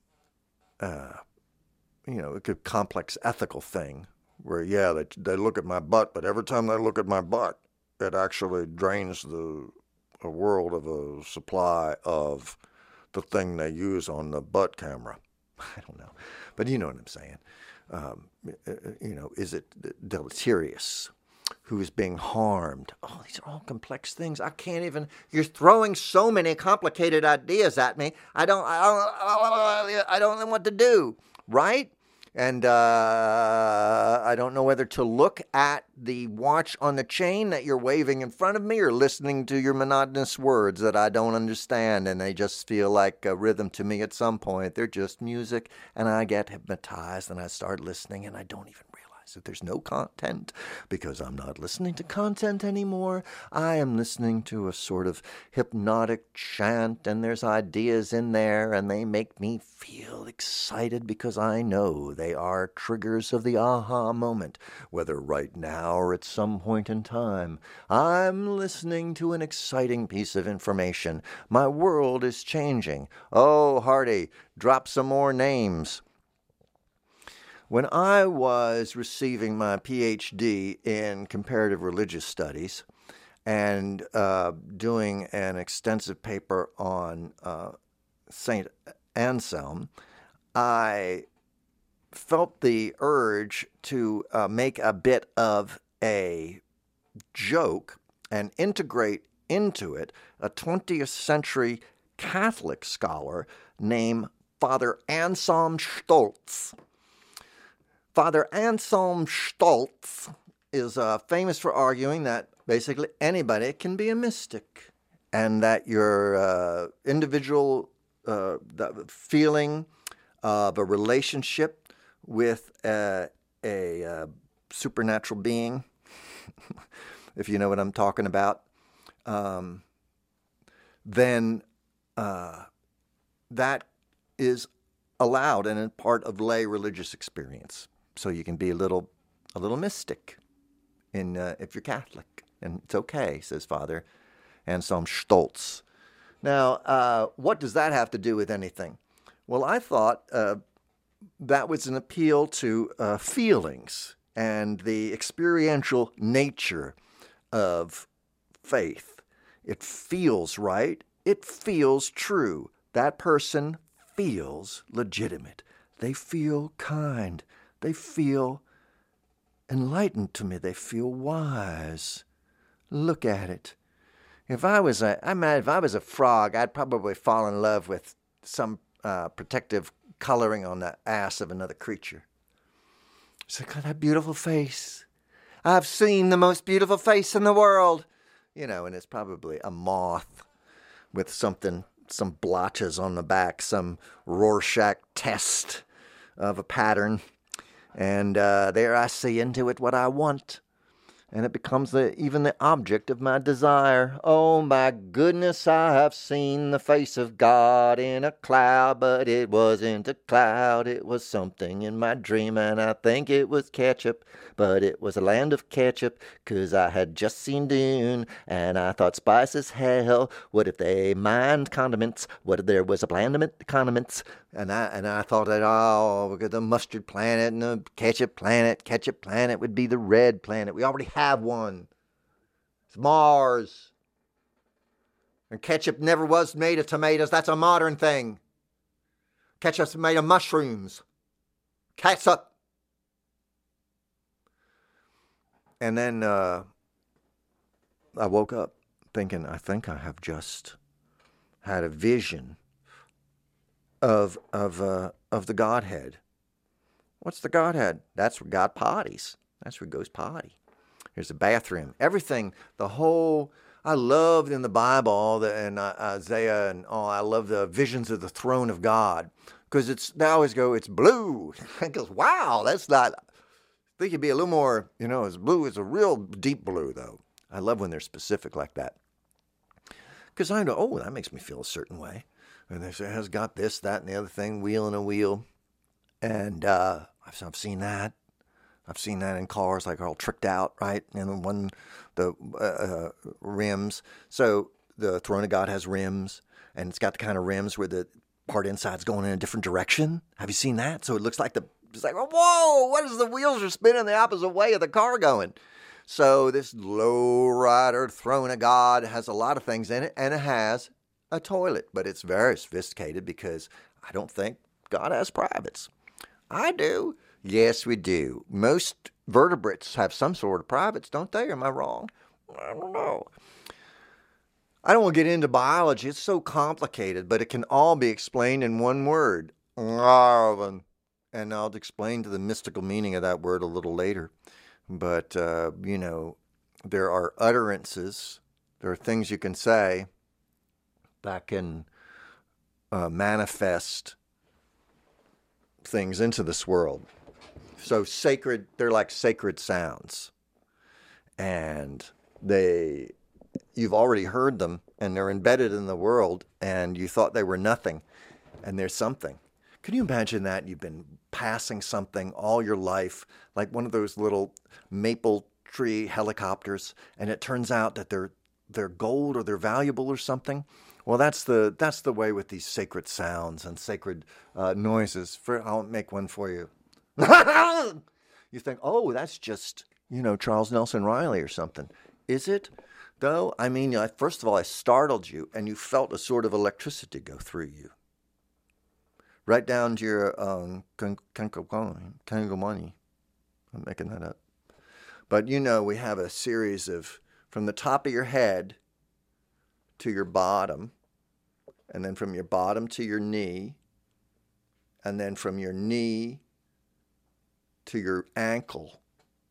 uh, you know, a complex ethical thing where, yeah, they they look at my butt, but every time they look at my butt, it actually drains the a world of a supply of the thing they use on the butt camera. I don't know. But you know what I'm saying. Um, you know, is it deleterious? Who is being harmed? Oh, these are all complex things. I can't even, you're throwing so many complicated ideas at me. I don't, I don't, I don't know what to do. Right? And uh, I don't know whether to look at the watch on the chain that you're waving in front of me or listening to your monotonous words that I don't understand and they just feel like a rhythm to me at some point. They're just music and I get hypnotized and I start listening and I don't even realize that there's no content because I'm not listening to content anymore. I am listening to a sort of hypnotic chant and there's ideas in there and they make me feel excited because I know they are triggers of the aha moment, whether right now or at some point in time. I'm listening to an exciting piece of information. My world is changing. Oh, Hardy, drop some more names. When I was receiving my P H D in comparative religious studies and uh, doing an extensive paper on uh, Saint Anselm, I felt the urge to uh, make a bit of a joke and integrate into it a twentieth century Catholic scholar named Father Anselm Stoltz. Father Anselm Stoltz is uh, famous for arguing that basically anybody can be a mystic and that your uh, individual uh, the feeling of a relationship with a, a uh, supernatural being, if you know what I'm talking about, um, then uh, that is allowed and a part of lay religious experience. So you can be a little, a little mystic, in uh, if you're Catholic, and it's okay, says Father Anselm Stoltz. Now, uh, what does that have to do with anything? Well, I thought uh, that was an appeal to uh, feelings and the experiential nature of faith. It feels right. It feels true. That person feels legitimate. They feel kind. They feel enlightened to me. They feel wise. Look at it. If I was a, I mean, if I was a frog, I'd probably fall in love with some uh, protective coloring on the ass of another creature. So, got that beautiful face. I've seen the most beautiful face in the world. You know, and it's probably a moth with something, some blotches on the back, some Rorschach test of a pattern. And uh, there I see into it what I want. And it becomes the, even the object of my desire. Oh my goodness, I have seen the face of God in a cloud, but it wasn't a cloud, it was something in my dream, and I think it was ketchup, but it was a land of ketchup, 'cause I had just seen Dune, and I thought spice as hell. What if they mined condiments? What if there was a blandiment condiments? And I and I thought that, oh, we got the mustard planet and the ketchup planet. Ketchup planet would be the red planet. We already have one. It's Mars. And ketchup never was made of tomatoes. That's a modern thing. Ketchup's made of mushrooms. Ketchup. And then uh, I woke up thinking, I think I have just had a vision of of uh, of the Godhead. What's the Godhead? That's where God potties. That's where he goes potty. Here's a bathroom. Everything, the whole, I loved in the Bible, all the, and uh, Isaiah, and oh, I love the visions of the throne of God. Because it's, they always go, it's blue. I goes, wow, that's not, I think it'd be a little more, you know, it's blue. It's a real deep blue, though. I love when they're specific like that. Because I know, oh, that makes me feel a certain way. And they say, it has got this, that, and the other thing, wheel and a wheel. And uh, I've, I've seen that. I've seen that in cars, like all tricked out, right? And then one, the uh, uh, rims. So the throne of God has rims, and it's got the kind of rims where the part inside's going in a different direction. Have you seen that? So it looks like the, it's like, whoa, what is the wheels are spinning the opposite way of the car going? So this low rider throne of God has a lot of things in it, and it has a toilet, but it's very sophisticated because I don't think God has privates. I do. Yes, we do. Most vertebrates have some sort of privates, don't they? Am I wrong? I don't know. I don't want to get into biology. It's so complicated, but it can all be explained in one word. And I'll explain to the mystical meaning of that word a little later. But, uh, you know, there are utterances. There are things you can say that can uh, manifest things into this world. So sacred, they're like sacred sounds. And they, you've already heard them, and they're embedded in the world, and you thought they were nothing, and there's something. Can you imagine that? You've been passing something all your life, like one of those little maple tree helicopters, and it turns out that they're they're gold or they're valuable or something. Well, that's the that's the way with these sacred sounds and sacred uh, noises. For I'll make one for you. You think, oh, that's just, you know, Charles Nelson Riley or something. Is it, though? I mean, I, first of all, I startled you, and you felt a sort of electricity go through you. Right down to your um, Kangomani. I'm making that up. But, you know, we have a series of, from the top of your head to your bottom, and then from your bottom to your knee, and then from your knee to your ankle,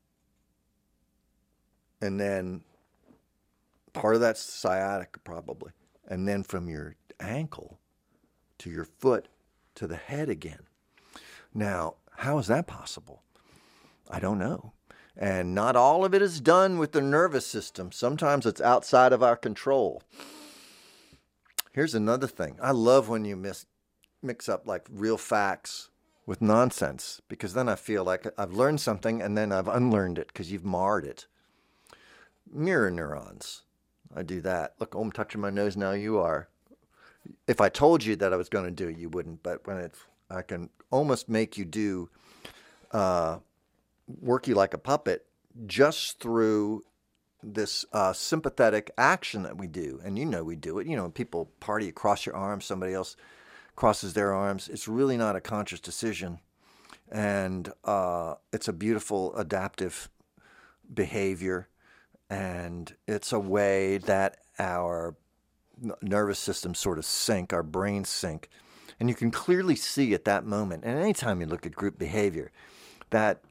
and then part of that's sciatica probably, and then from your ankle to your foot to the head again. Now, how is that possible? I don't know. And not all of it is done with the nervous system. Sometimes it's outside of our control. Here's another thing. I love when you mix, mix up like real facts with nonsense, because then I feel like I've learned something and then I've unlearned it because you've marred it. Mirror neurons. I do that. Look, oh, I'm touching my nose now. You are. If I told you that I was going to do it, you wouldn't. But when it's, I can almost make you do, uh, work you like a puppet just through this uh, sympathetic action that we do. And you know we do it. You know, when people party, you cross your arms, somebody else crosses their arms. It's really not a conscious decision. And uh, it's a beautiful adaptive behavior. And it's a way that our nervous systems sort of sync, our brains sync. And you can clearly see at that moment, and anytime you look at group behavior, that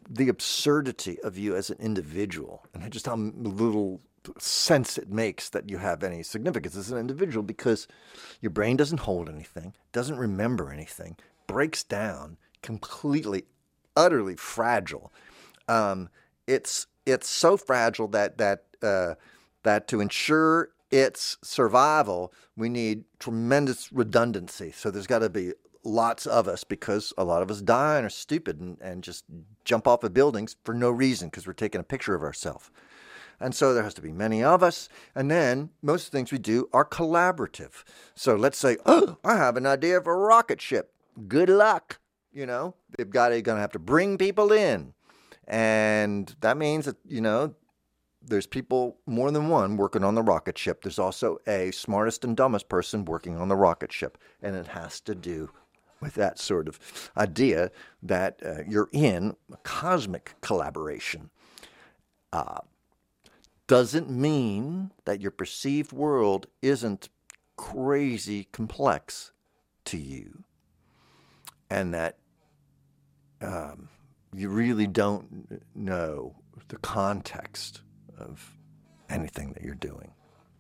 the absurdity of you as an individual and just how little sense it makes that you have any significance as an individual, because your brain doesn't hold anything, doesn't remember anything, breaks down, completely, utterly fragile. Um, it's it's so fragile that that uh, that to ensure its survival, we need tremendous redundancy. So there's got to be lots of us, because a lot of us die and are stupid and, and just jump off of buildings for no reason because we're taking a picture of ourselves. And so there has to be many of us. And then most of the things we do are collaborative. So let's say, oh, I have an idea for a rocket ship. Good luck. You know, they've got to, gonna have to bring people in. And that means that, you know, there's people, more than one, working on the rocket ship. There's also a smartest and dumbest person working on the rocket ship. And it has to do with that sort of idea that uh, you're in a cosmic collaboration. Uh, doesn't mean that your perceived world isn't crazy complex to you, and that um, you really don't know the context of anything that you're doing.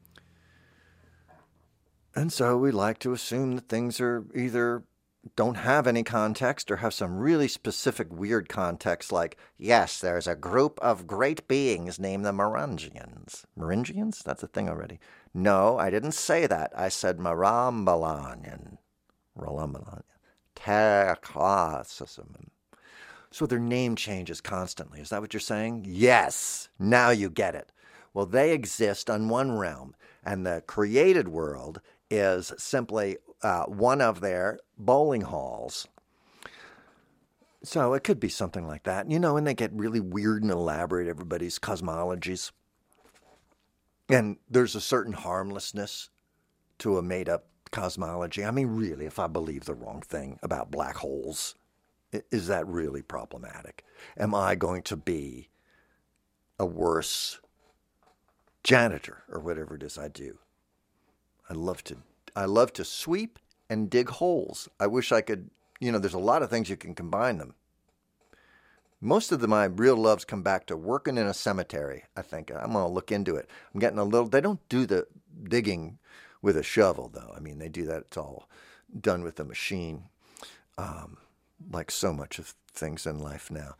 And so we like to assume that things are either don't have any context or have some really specific weird context, like, yes, there's a group of great beings named the Merangians. Merangians? That's a thing already. No, I didn't say that. I said Marambalanian. Marambalanian. Terclassism. So their name changes constantly. Is that what you're saying? Yes. Now you get it. Well, they exist on one realm, and the created world is simply uh, one of their bowling halls. So it could be something like that. You know, and they get really weird and elaborate, everybody's cosmologies. And there's a certain harmlessness to a made-up cosmology. I mean, really, if I believe the wrong thing about black holes, is that really problematic? Am I going to be a worse janitor or whatever it is I do? I love to I love to sweep and dig holes. I wish I could, you know, there's a lot of things you can combine them. Most of the, my real loves come back to working in a cemetery, I think. I'm going to look into it. I'm getting a little, they don't do the digging with a shovel, though. I mean, they do that, it's all done with a machine, um, like so much of things in life now.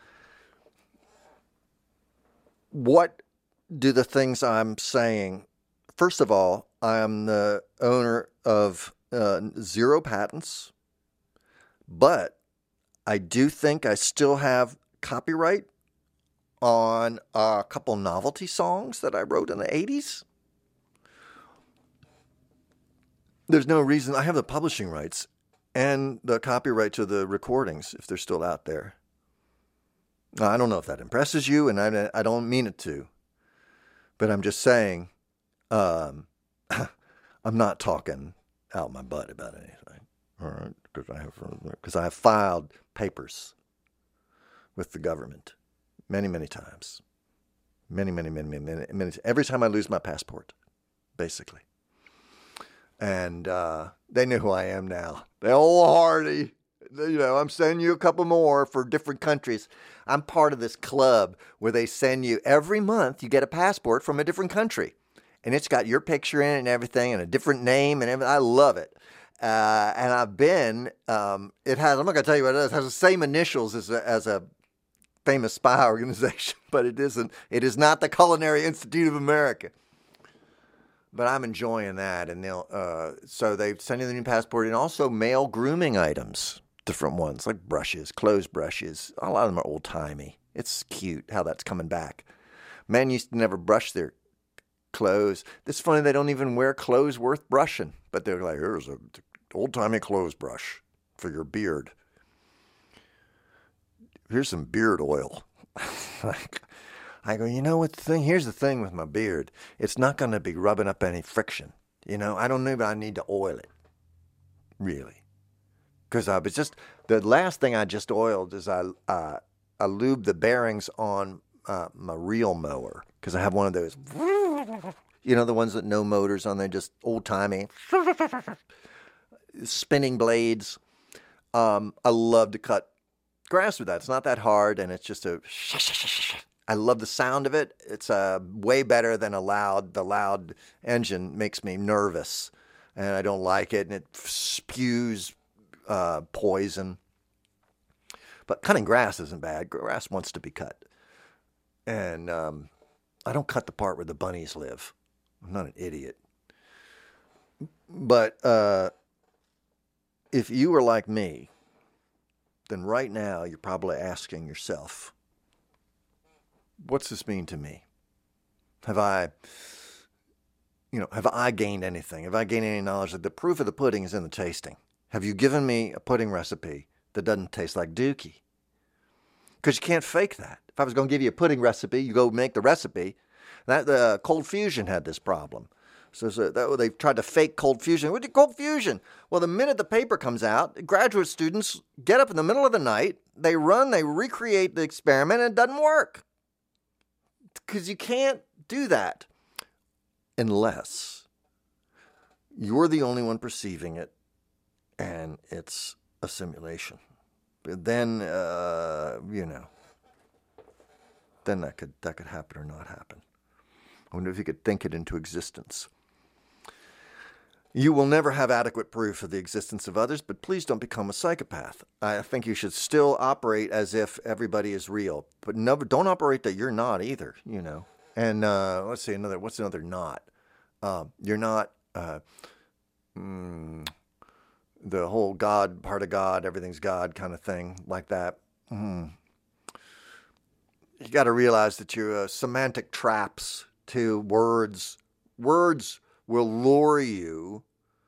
What do the things I'm saying, first of all, I am the owner of uh, zero patents, but I do think I still have copyright on a couple novelty songs that I wrote in the eighties. There's no reason. I have the publishing rights and the copyright to the recordings if they're still out there. Now, I don't know if that impresses you, and I, I don't mean it to, but I'm just saying, um, I'm not talking out my butt about anything, all right? Because I have, because I have filed papers with the government many, many times, many, many, many, many, many, many. Every time I lose my passport, basically, and uh, they know who I am now. They old Hardy, you know. I'm sending you a couple more for different countries. I'm part of this club where they send you every month. You get a passport from a different country. And it's got your picture in it and everything, and a different name and everything. I love it. Uh, and I've been, um, it has, I'm not going to tell you what it is, it has the same initials as a, as a famous spy organization, but it isn't, it is not the Culinary Institute of America. But I'm enjoying that. And they'll, uh, so they send you the new passport, and also male grooming items, different ones, like brushes, clothes brushes. A lot of them are old timey. It's cute how that's coming back. Men used to never brush their clothes. It's funny, they don't even wear clothes worth brushing, but they're like, here's a old-timey clothes brush for your beard. Here's some beard oil. Like, I go, you know what the thing, here's the thing with my beard. It's not going to be rubbing up any friction. You know, I don't know, but I need to oil it. Really. Because I was just, the last thing I just oiled is I, uh, I lubed the bearings on uh, my reel mower. Because I have one of those, you know, the ones that no motors on, they're just old-timey, spinning blades. Um, I love to cut grasp with that. It's not that hard, and it's just a. I love the sound of it. It's uh, way better than a loud. The loud engine makes me nervous, and I don't like it, and it spews uh, poison. But cutting grass isn't bad. Grass wants to be cut, and um, I don't cut the part where the bunnies live. I'm not an idiot. But uh, if you were like me, then right now you're probably asking yourself, what's this mean to me? Have I, you know, have I gained anything? Have I gained any knowledge that the proof of the pudding is in the tasting? Have you given me a pudding recipe that doesn't taste like Dookie? Because you can't fake that. If I was going to give you a pudding recipe, you go make the recipe. That the uh, Cold Fusion had this problem. So, so that, they tried to fake Cold Fusion. What did Cold Fusion? Well, the minute the paper comes out, graduate students get up in the middle of the night, they run, they recreate the experiment, and it doesn't work. Because you can't do that unless you're the only one perceiving it and it's a simulation. But then, uh, you know, then that could that could happen or not happen. I wonder if you could think it into existence. You will never have adequate proof of the existence of others, but please don't become a psychopath. I think you should still operate as if everybody is real, but never don't operate that you're not either, you know. And uh, let's see another. What's another not? Uh, you're not uh, mm, the whole God, part of God, everything's God kind of thing like that. Mm. You got to realize that you're uh, semantic traps to words. Words will lure you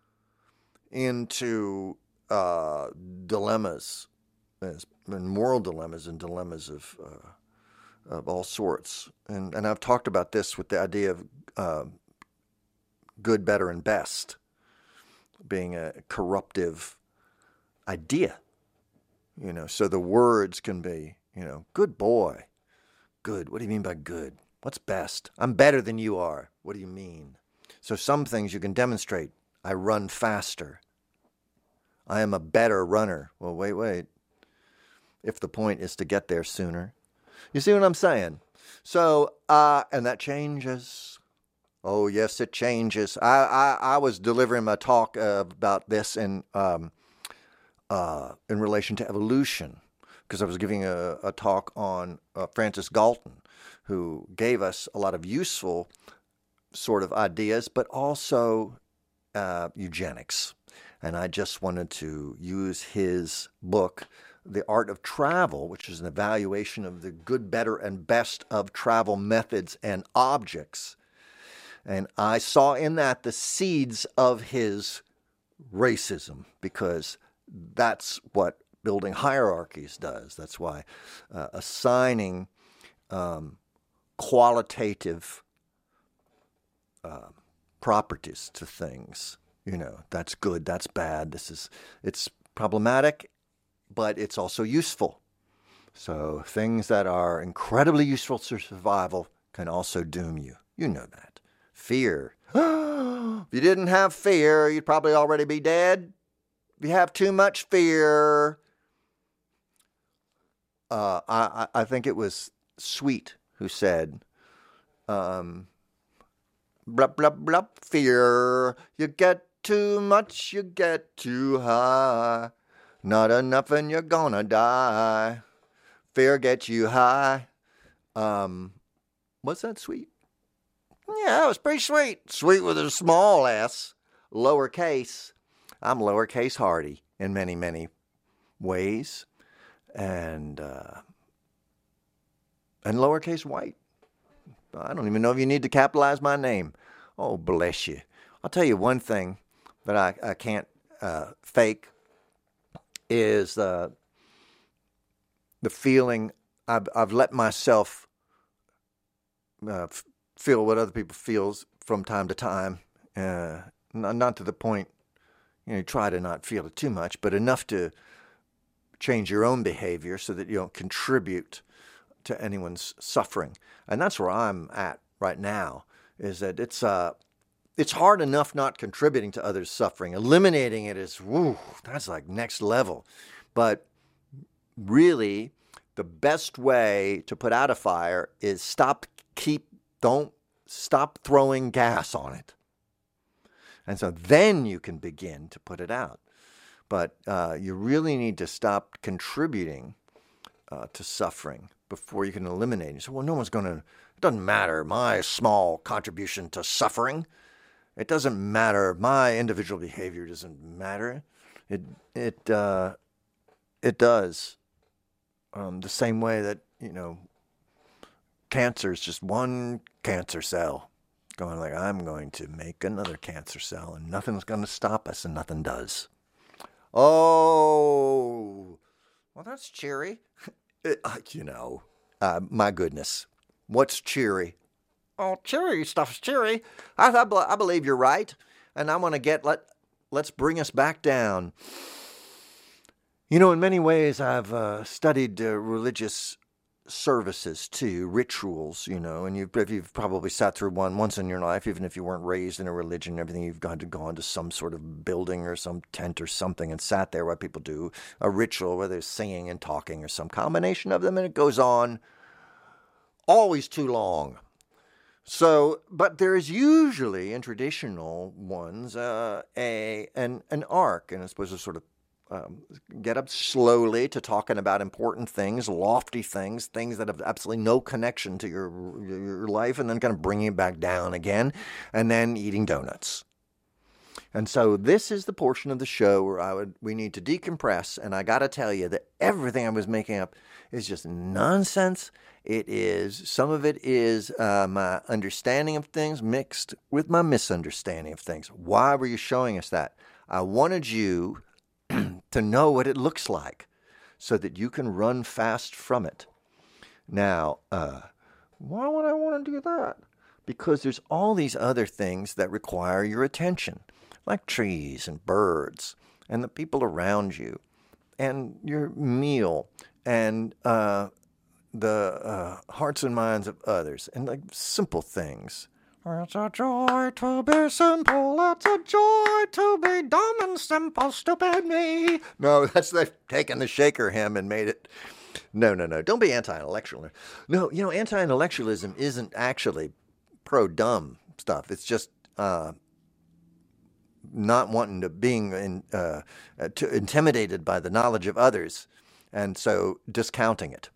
into uh, dilemmas, and moral dilemmas and dilemmas of uh, of all sorts. And and I've talked about this with the idea of uh, good, better, and best being a corruptive idea. You know, so the words can be, you know, good boy. Good. What do you mean by good? What's best? I'm better than you are. What do you mean? So some things you can demonstrate. I run faster. I am a better runner. Well, wait, wait. If the point is to get there sooner. You see what I'm saying? So, uh, and that changes. Oh, yes, it changes. I, I, I was delivering my talk uh, about this in, um, uh, in relation to evolution, because I was giving a, a talk on uh, Francis Galton, who gave us a lot of useful sort of ideas, but also uh, eugenics. And I just wanted to use his book, The Art of Travel, which is an evaluation of the good, better, and best of travel methods and objects. And I saw in that the seeds of his racism, because that's what building hierarchies does. That's why uh, assigning um, qualitative uh, properties to things, you know, that's good, that's bad, this is, it's problematic, but it's also useful. So things that are incredibly useful to survival can also doom you. You know that. Fear. If you didn't have fear, you'd probably already be dead. If you have too much fear, uh, I, I think it was Sweet who said, um, blup, blup, blup, fear. You get too much, you get too high. Not enough and you're gonna die. Fear gets you high. Um, what's that, Sweet? Yeah, it was pretty sweet. Sweet with a small s, lowercase. I'm lowercase Hardy in many, many ways. And, uh, and lowercase White. I don't even know if you need to capitalize my name. Oh, bless you. I'll tell you one thing that I, I can't uh, fake is uh, the feeling I've, I've let myself uh, f- feel what other people feels from time to time. Uh, not, not to the point, you know, you try to not feel it too much, but enough to change your own behavior so that you don't contribute to anyone's suffering. And that's where I'm at right now, is that it's uh, it's hard enough not contributing to others' suffering. Eliminating it is, woo, that's like next level. But really, the best way to put out a fire is stop, keep, don't stop throwing gas on it. And so then you can begin to put it out. But uh, you really need to stop contributing uh, to suffering before you can eliminate it. You say, well, no one's going to, it doesn't matter my small contribution to suffering. It doesn't matter. My individual behavior doesn't matter. It, it, uh, it does. Um, the same way that, you know, cancer is just one cancer cell going like, I'm going to make another cancer cell and nothing's going to stop us, and nothing does. Oh, well, that's cheery. It, uh, you know, uh, my goodness. What's cheery? Oh, cheery stuff's cheery. I, I, I believe you're right. And I want to get, let, let's bring us back down. You know, in many ways, I've uh, studied uh, religious services too, rituals, you know, and you've, you've probably sat through one once in your life, even if you weren't raised in a religion and everything, you've gone to gone to some sort of building or some tent or something and sat there, what people do, a ritual, whether it's singing and talking or some combination of them, and it goes on always too long. So, but there is usually in traditional ones uh, a an an arc, and it's supposed to sort of Um, get up slowly to talking about important things, lofty things, things that have absolutely no connection to your your life, and then kind of bringing it back down again, and then eating donuts. And so this is the portion of the show where I would we need to decompress, and I got to tell you that everything I was making up is just nonsense. It is, some of it is uh, my understanding of things mixed with my misunderstanding of things. Why were you showing us that? I wanted you to know what it looks like so that you can run fast from it. Now, uh, why would I want to do that? Because there's all these other things that require your attention, like trees and birds and the people around you and your meal and uh, the uh, hearts and minds of others and like simple things. It's a joy to be simple. It's a joy to be dumb and simple, stupid me. No, that's they've taken the Shaker hymn and made it. No, no, no. Don't be anti-intellectual. No, you know, anti-intellectualism isn't actually pro-dumb stuff. It's just uh, not wanting to being in, uh, to, intimidated by the knowledge of others, and so discounting it.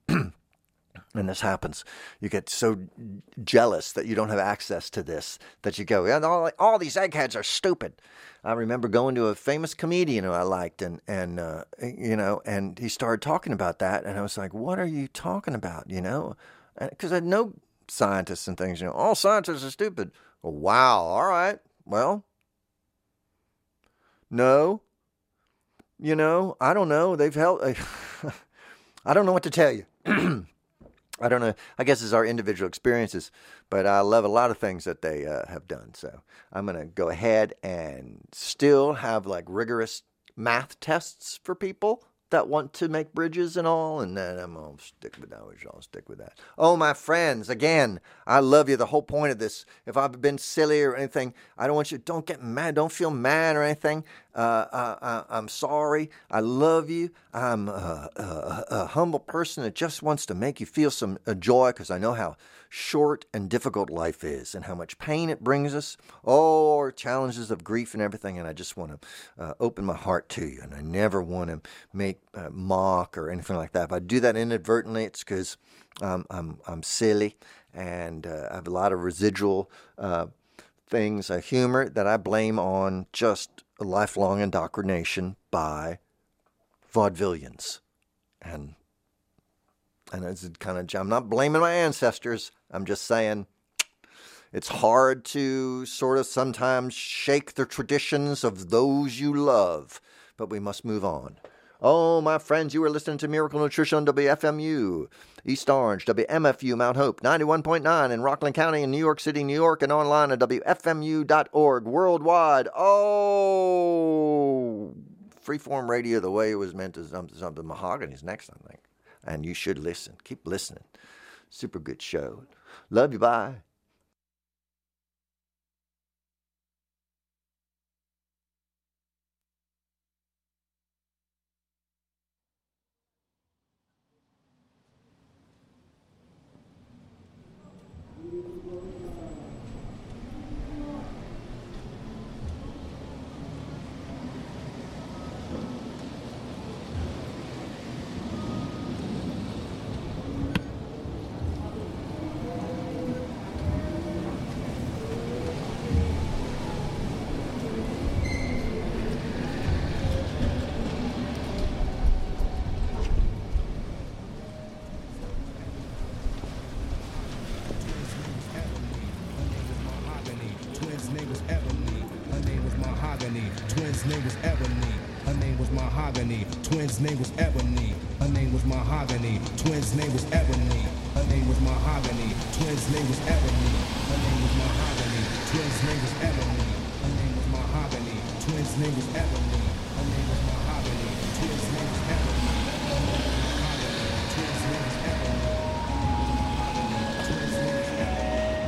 And this happens. You get so jealous that you don't have access to this that you go, yeah, all, all these eggheads are stupid. I remember going to a famous comedian who I liked, and and uh, you know, and he started talking about that, and I was like, what are you talking about? You know, because I know scientists and things. You know, all scientists are stupid. Well, wow. All right. Well, no. You know, I don't know. They've helped. I don't know what to tell you. I don't know. I guess it's our individual experiences, but I love a lot of things that they uh, have done. So I'm going to go ahead and still have like rigorous math tests for people that want to make bridges and all, and then I'm going to stick with that. I'll stick with that. Oh, my friends, again, I love you. The whole point of this, if I've been silly or anything, I don't want you, don't get mad. Don't feel mad or anything. Uh, I, I, I'm sorry. I love you. I'm a, a, a humble person that just wants to make you feel some uh, joy, because I know how short and difficult life is and how much pain it brings us. Oh, challenges of grief and everything. And I just want to uh, open my heart to you. And I never want to make uh, mock or anything like that. If I do that inadvertently, it's because um, I'm I'm silly, and uh, I have a lot of residual uh, things, uh, humor that I blame on just a lifelong indoctrination by vaudevillians. And and it's kind of, I'm not blaming my ancestors. I'm just saying it's hard to sort of sometimes shake the traditions of those you love, but we must move on. Oh, my friends, you are listening to Miracle Nutrition on W F M U, East Orange, W M F U, Mount Hope, ninety-one point nine in Rockland County in New York City, New York, and online at W F M U dot org worldwide. Oh, freeform radio the way it was meant to something, something. Mahogany's next, I think. And you should listen. Keep listening. Super good show. Love you. Bye. Twins' name was Ebony, her name was Mahogany. Twins' name was Ebony, her name was Mahogany. Twins' name was Ebony, her name was Mahogany. Twins' name was Ebony, her name was Mahogany. Twins' name was Ebony, her name was Mahogany. Twins' name was Ebony, her name was Mahogany. Twins' name was Ebony. Twins' name was Ebony.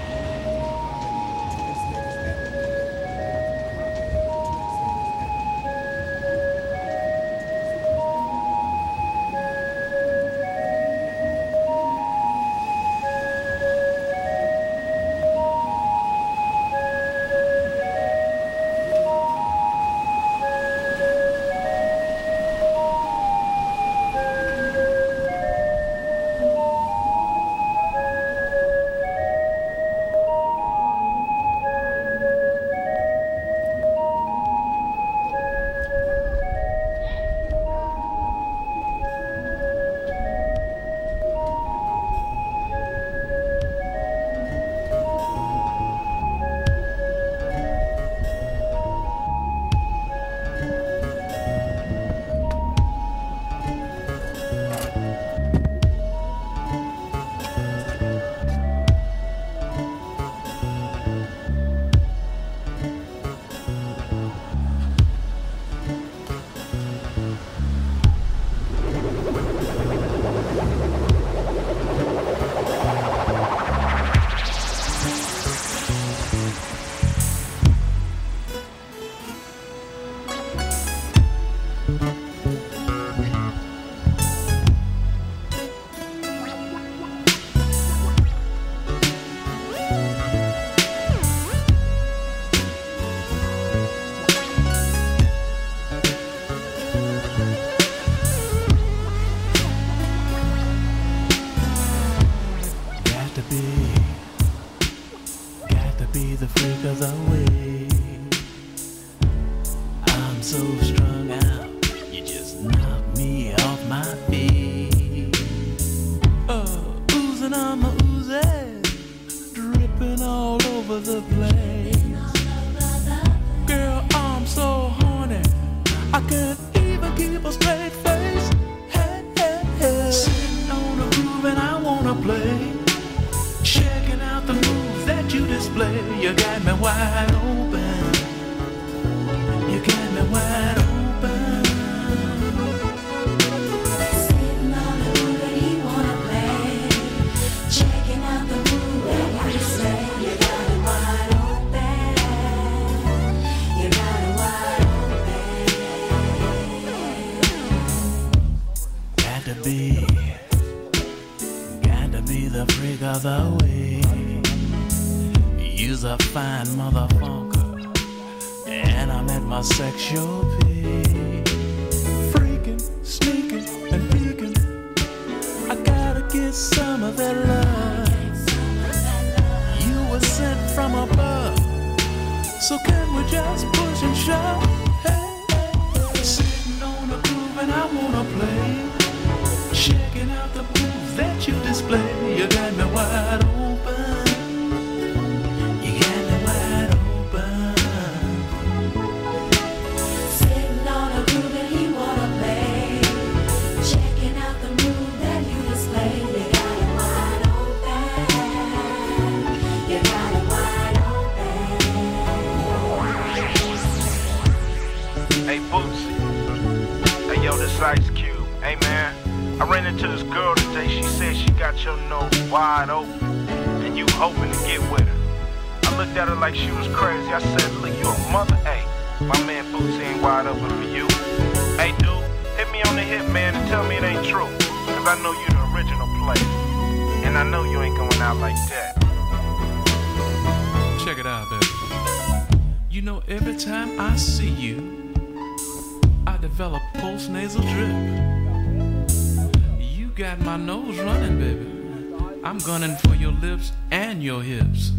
I'm gunning for your lips and your hips.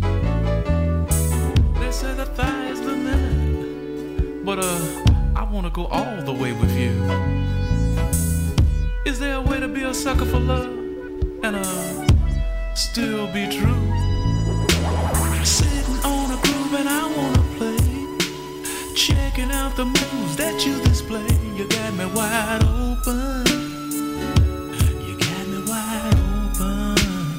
They say the thigh is the limit, but uh, I wanna go all the way with you. Is there a way to be a sucker for love and uh, still be true? Sitting on a groove and I wanna play, checking out the moves that you display. You got me wide open. You got me wide open.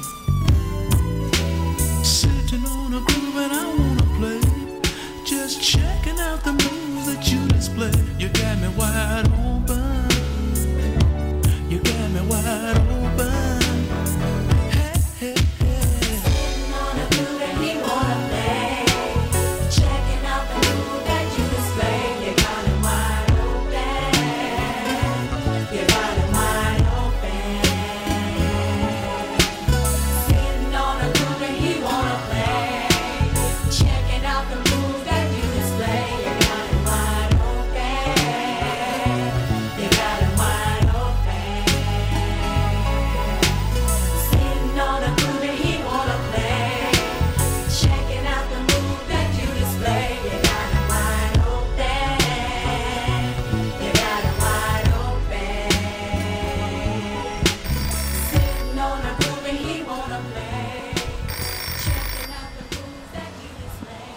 Sitting on a groove and I wanna play. Just checking out the moves that you display. You got me wide open. You got me wide open. Hey, hey, hey. Sitting on a groove and he wanna play. Checking out the move that you display. You got him wide open. You got him wide open. Sitting on a groove and he wanna play. Checking out the move that you display. You got him wide open. You got him wide open. Sitting on a groove and he wanna play. Checking out the move that you display. You got him wide open. You got him wide open. Sitting on a groove and he wanna play. Checking out the moves that you display.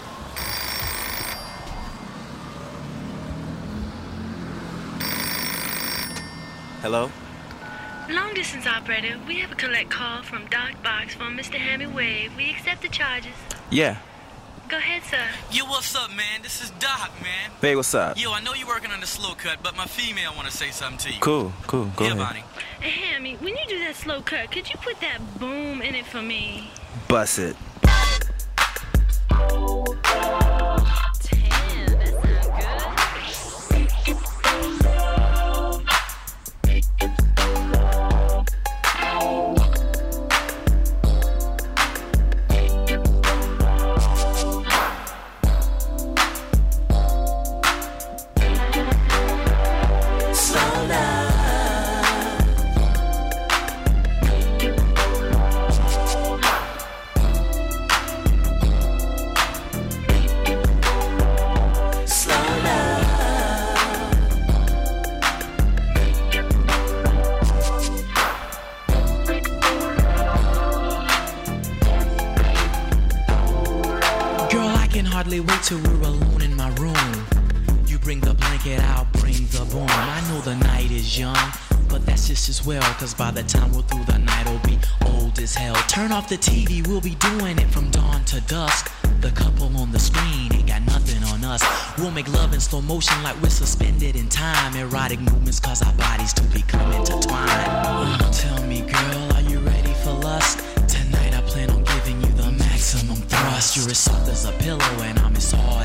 Hello? Long distance operator, we have a collect call from Doc Box from Mister Hammy Wave. We accept the charges. Yeah. Go ahead, sir. Yo, what's up, man? This is Doc, man. Babe, what's up? Yo, I know you're working on the slow cut, but my female want to say something to you. Cool, cool. Go yeah, ahead. Bonnie. Hey, Hammy, when you do that slow cut, could you put that boom in it for me? Bust it. Damn, that sounds good. Slow love. Slow love. Girl, I can hardly wait till we're alone in my room. You bring the blanket, I'll bring the boom. I know the night is young, but that's just as well. Cause by the time we're through, the night will be old as hell. Turn off the T V, we'll be doing it from dawn to dusk. The couple on the screen ain't got nothing on us. We'll make love in slow motion like we're suspended in time. Erotic movements cause our bodies to become intertwined. Uh, tell me, girl, are you ready for lust? Tonight I plan on giving you the maximum thrust. You're as soft as a pillow and I'm as hard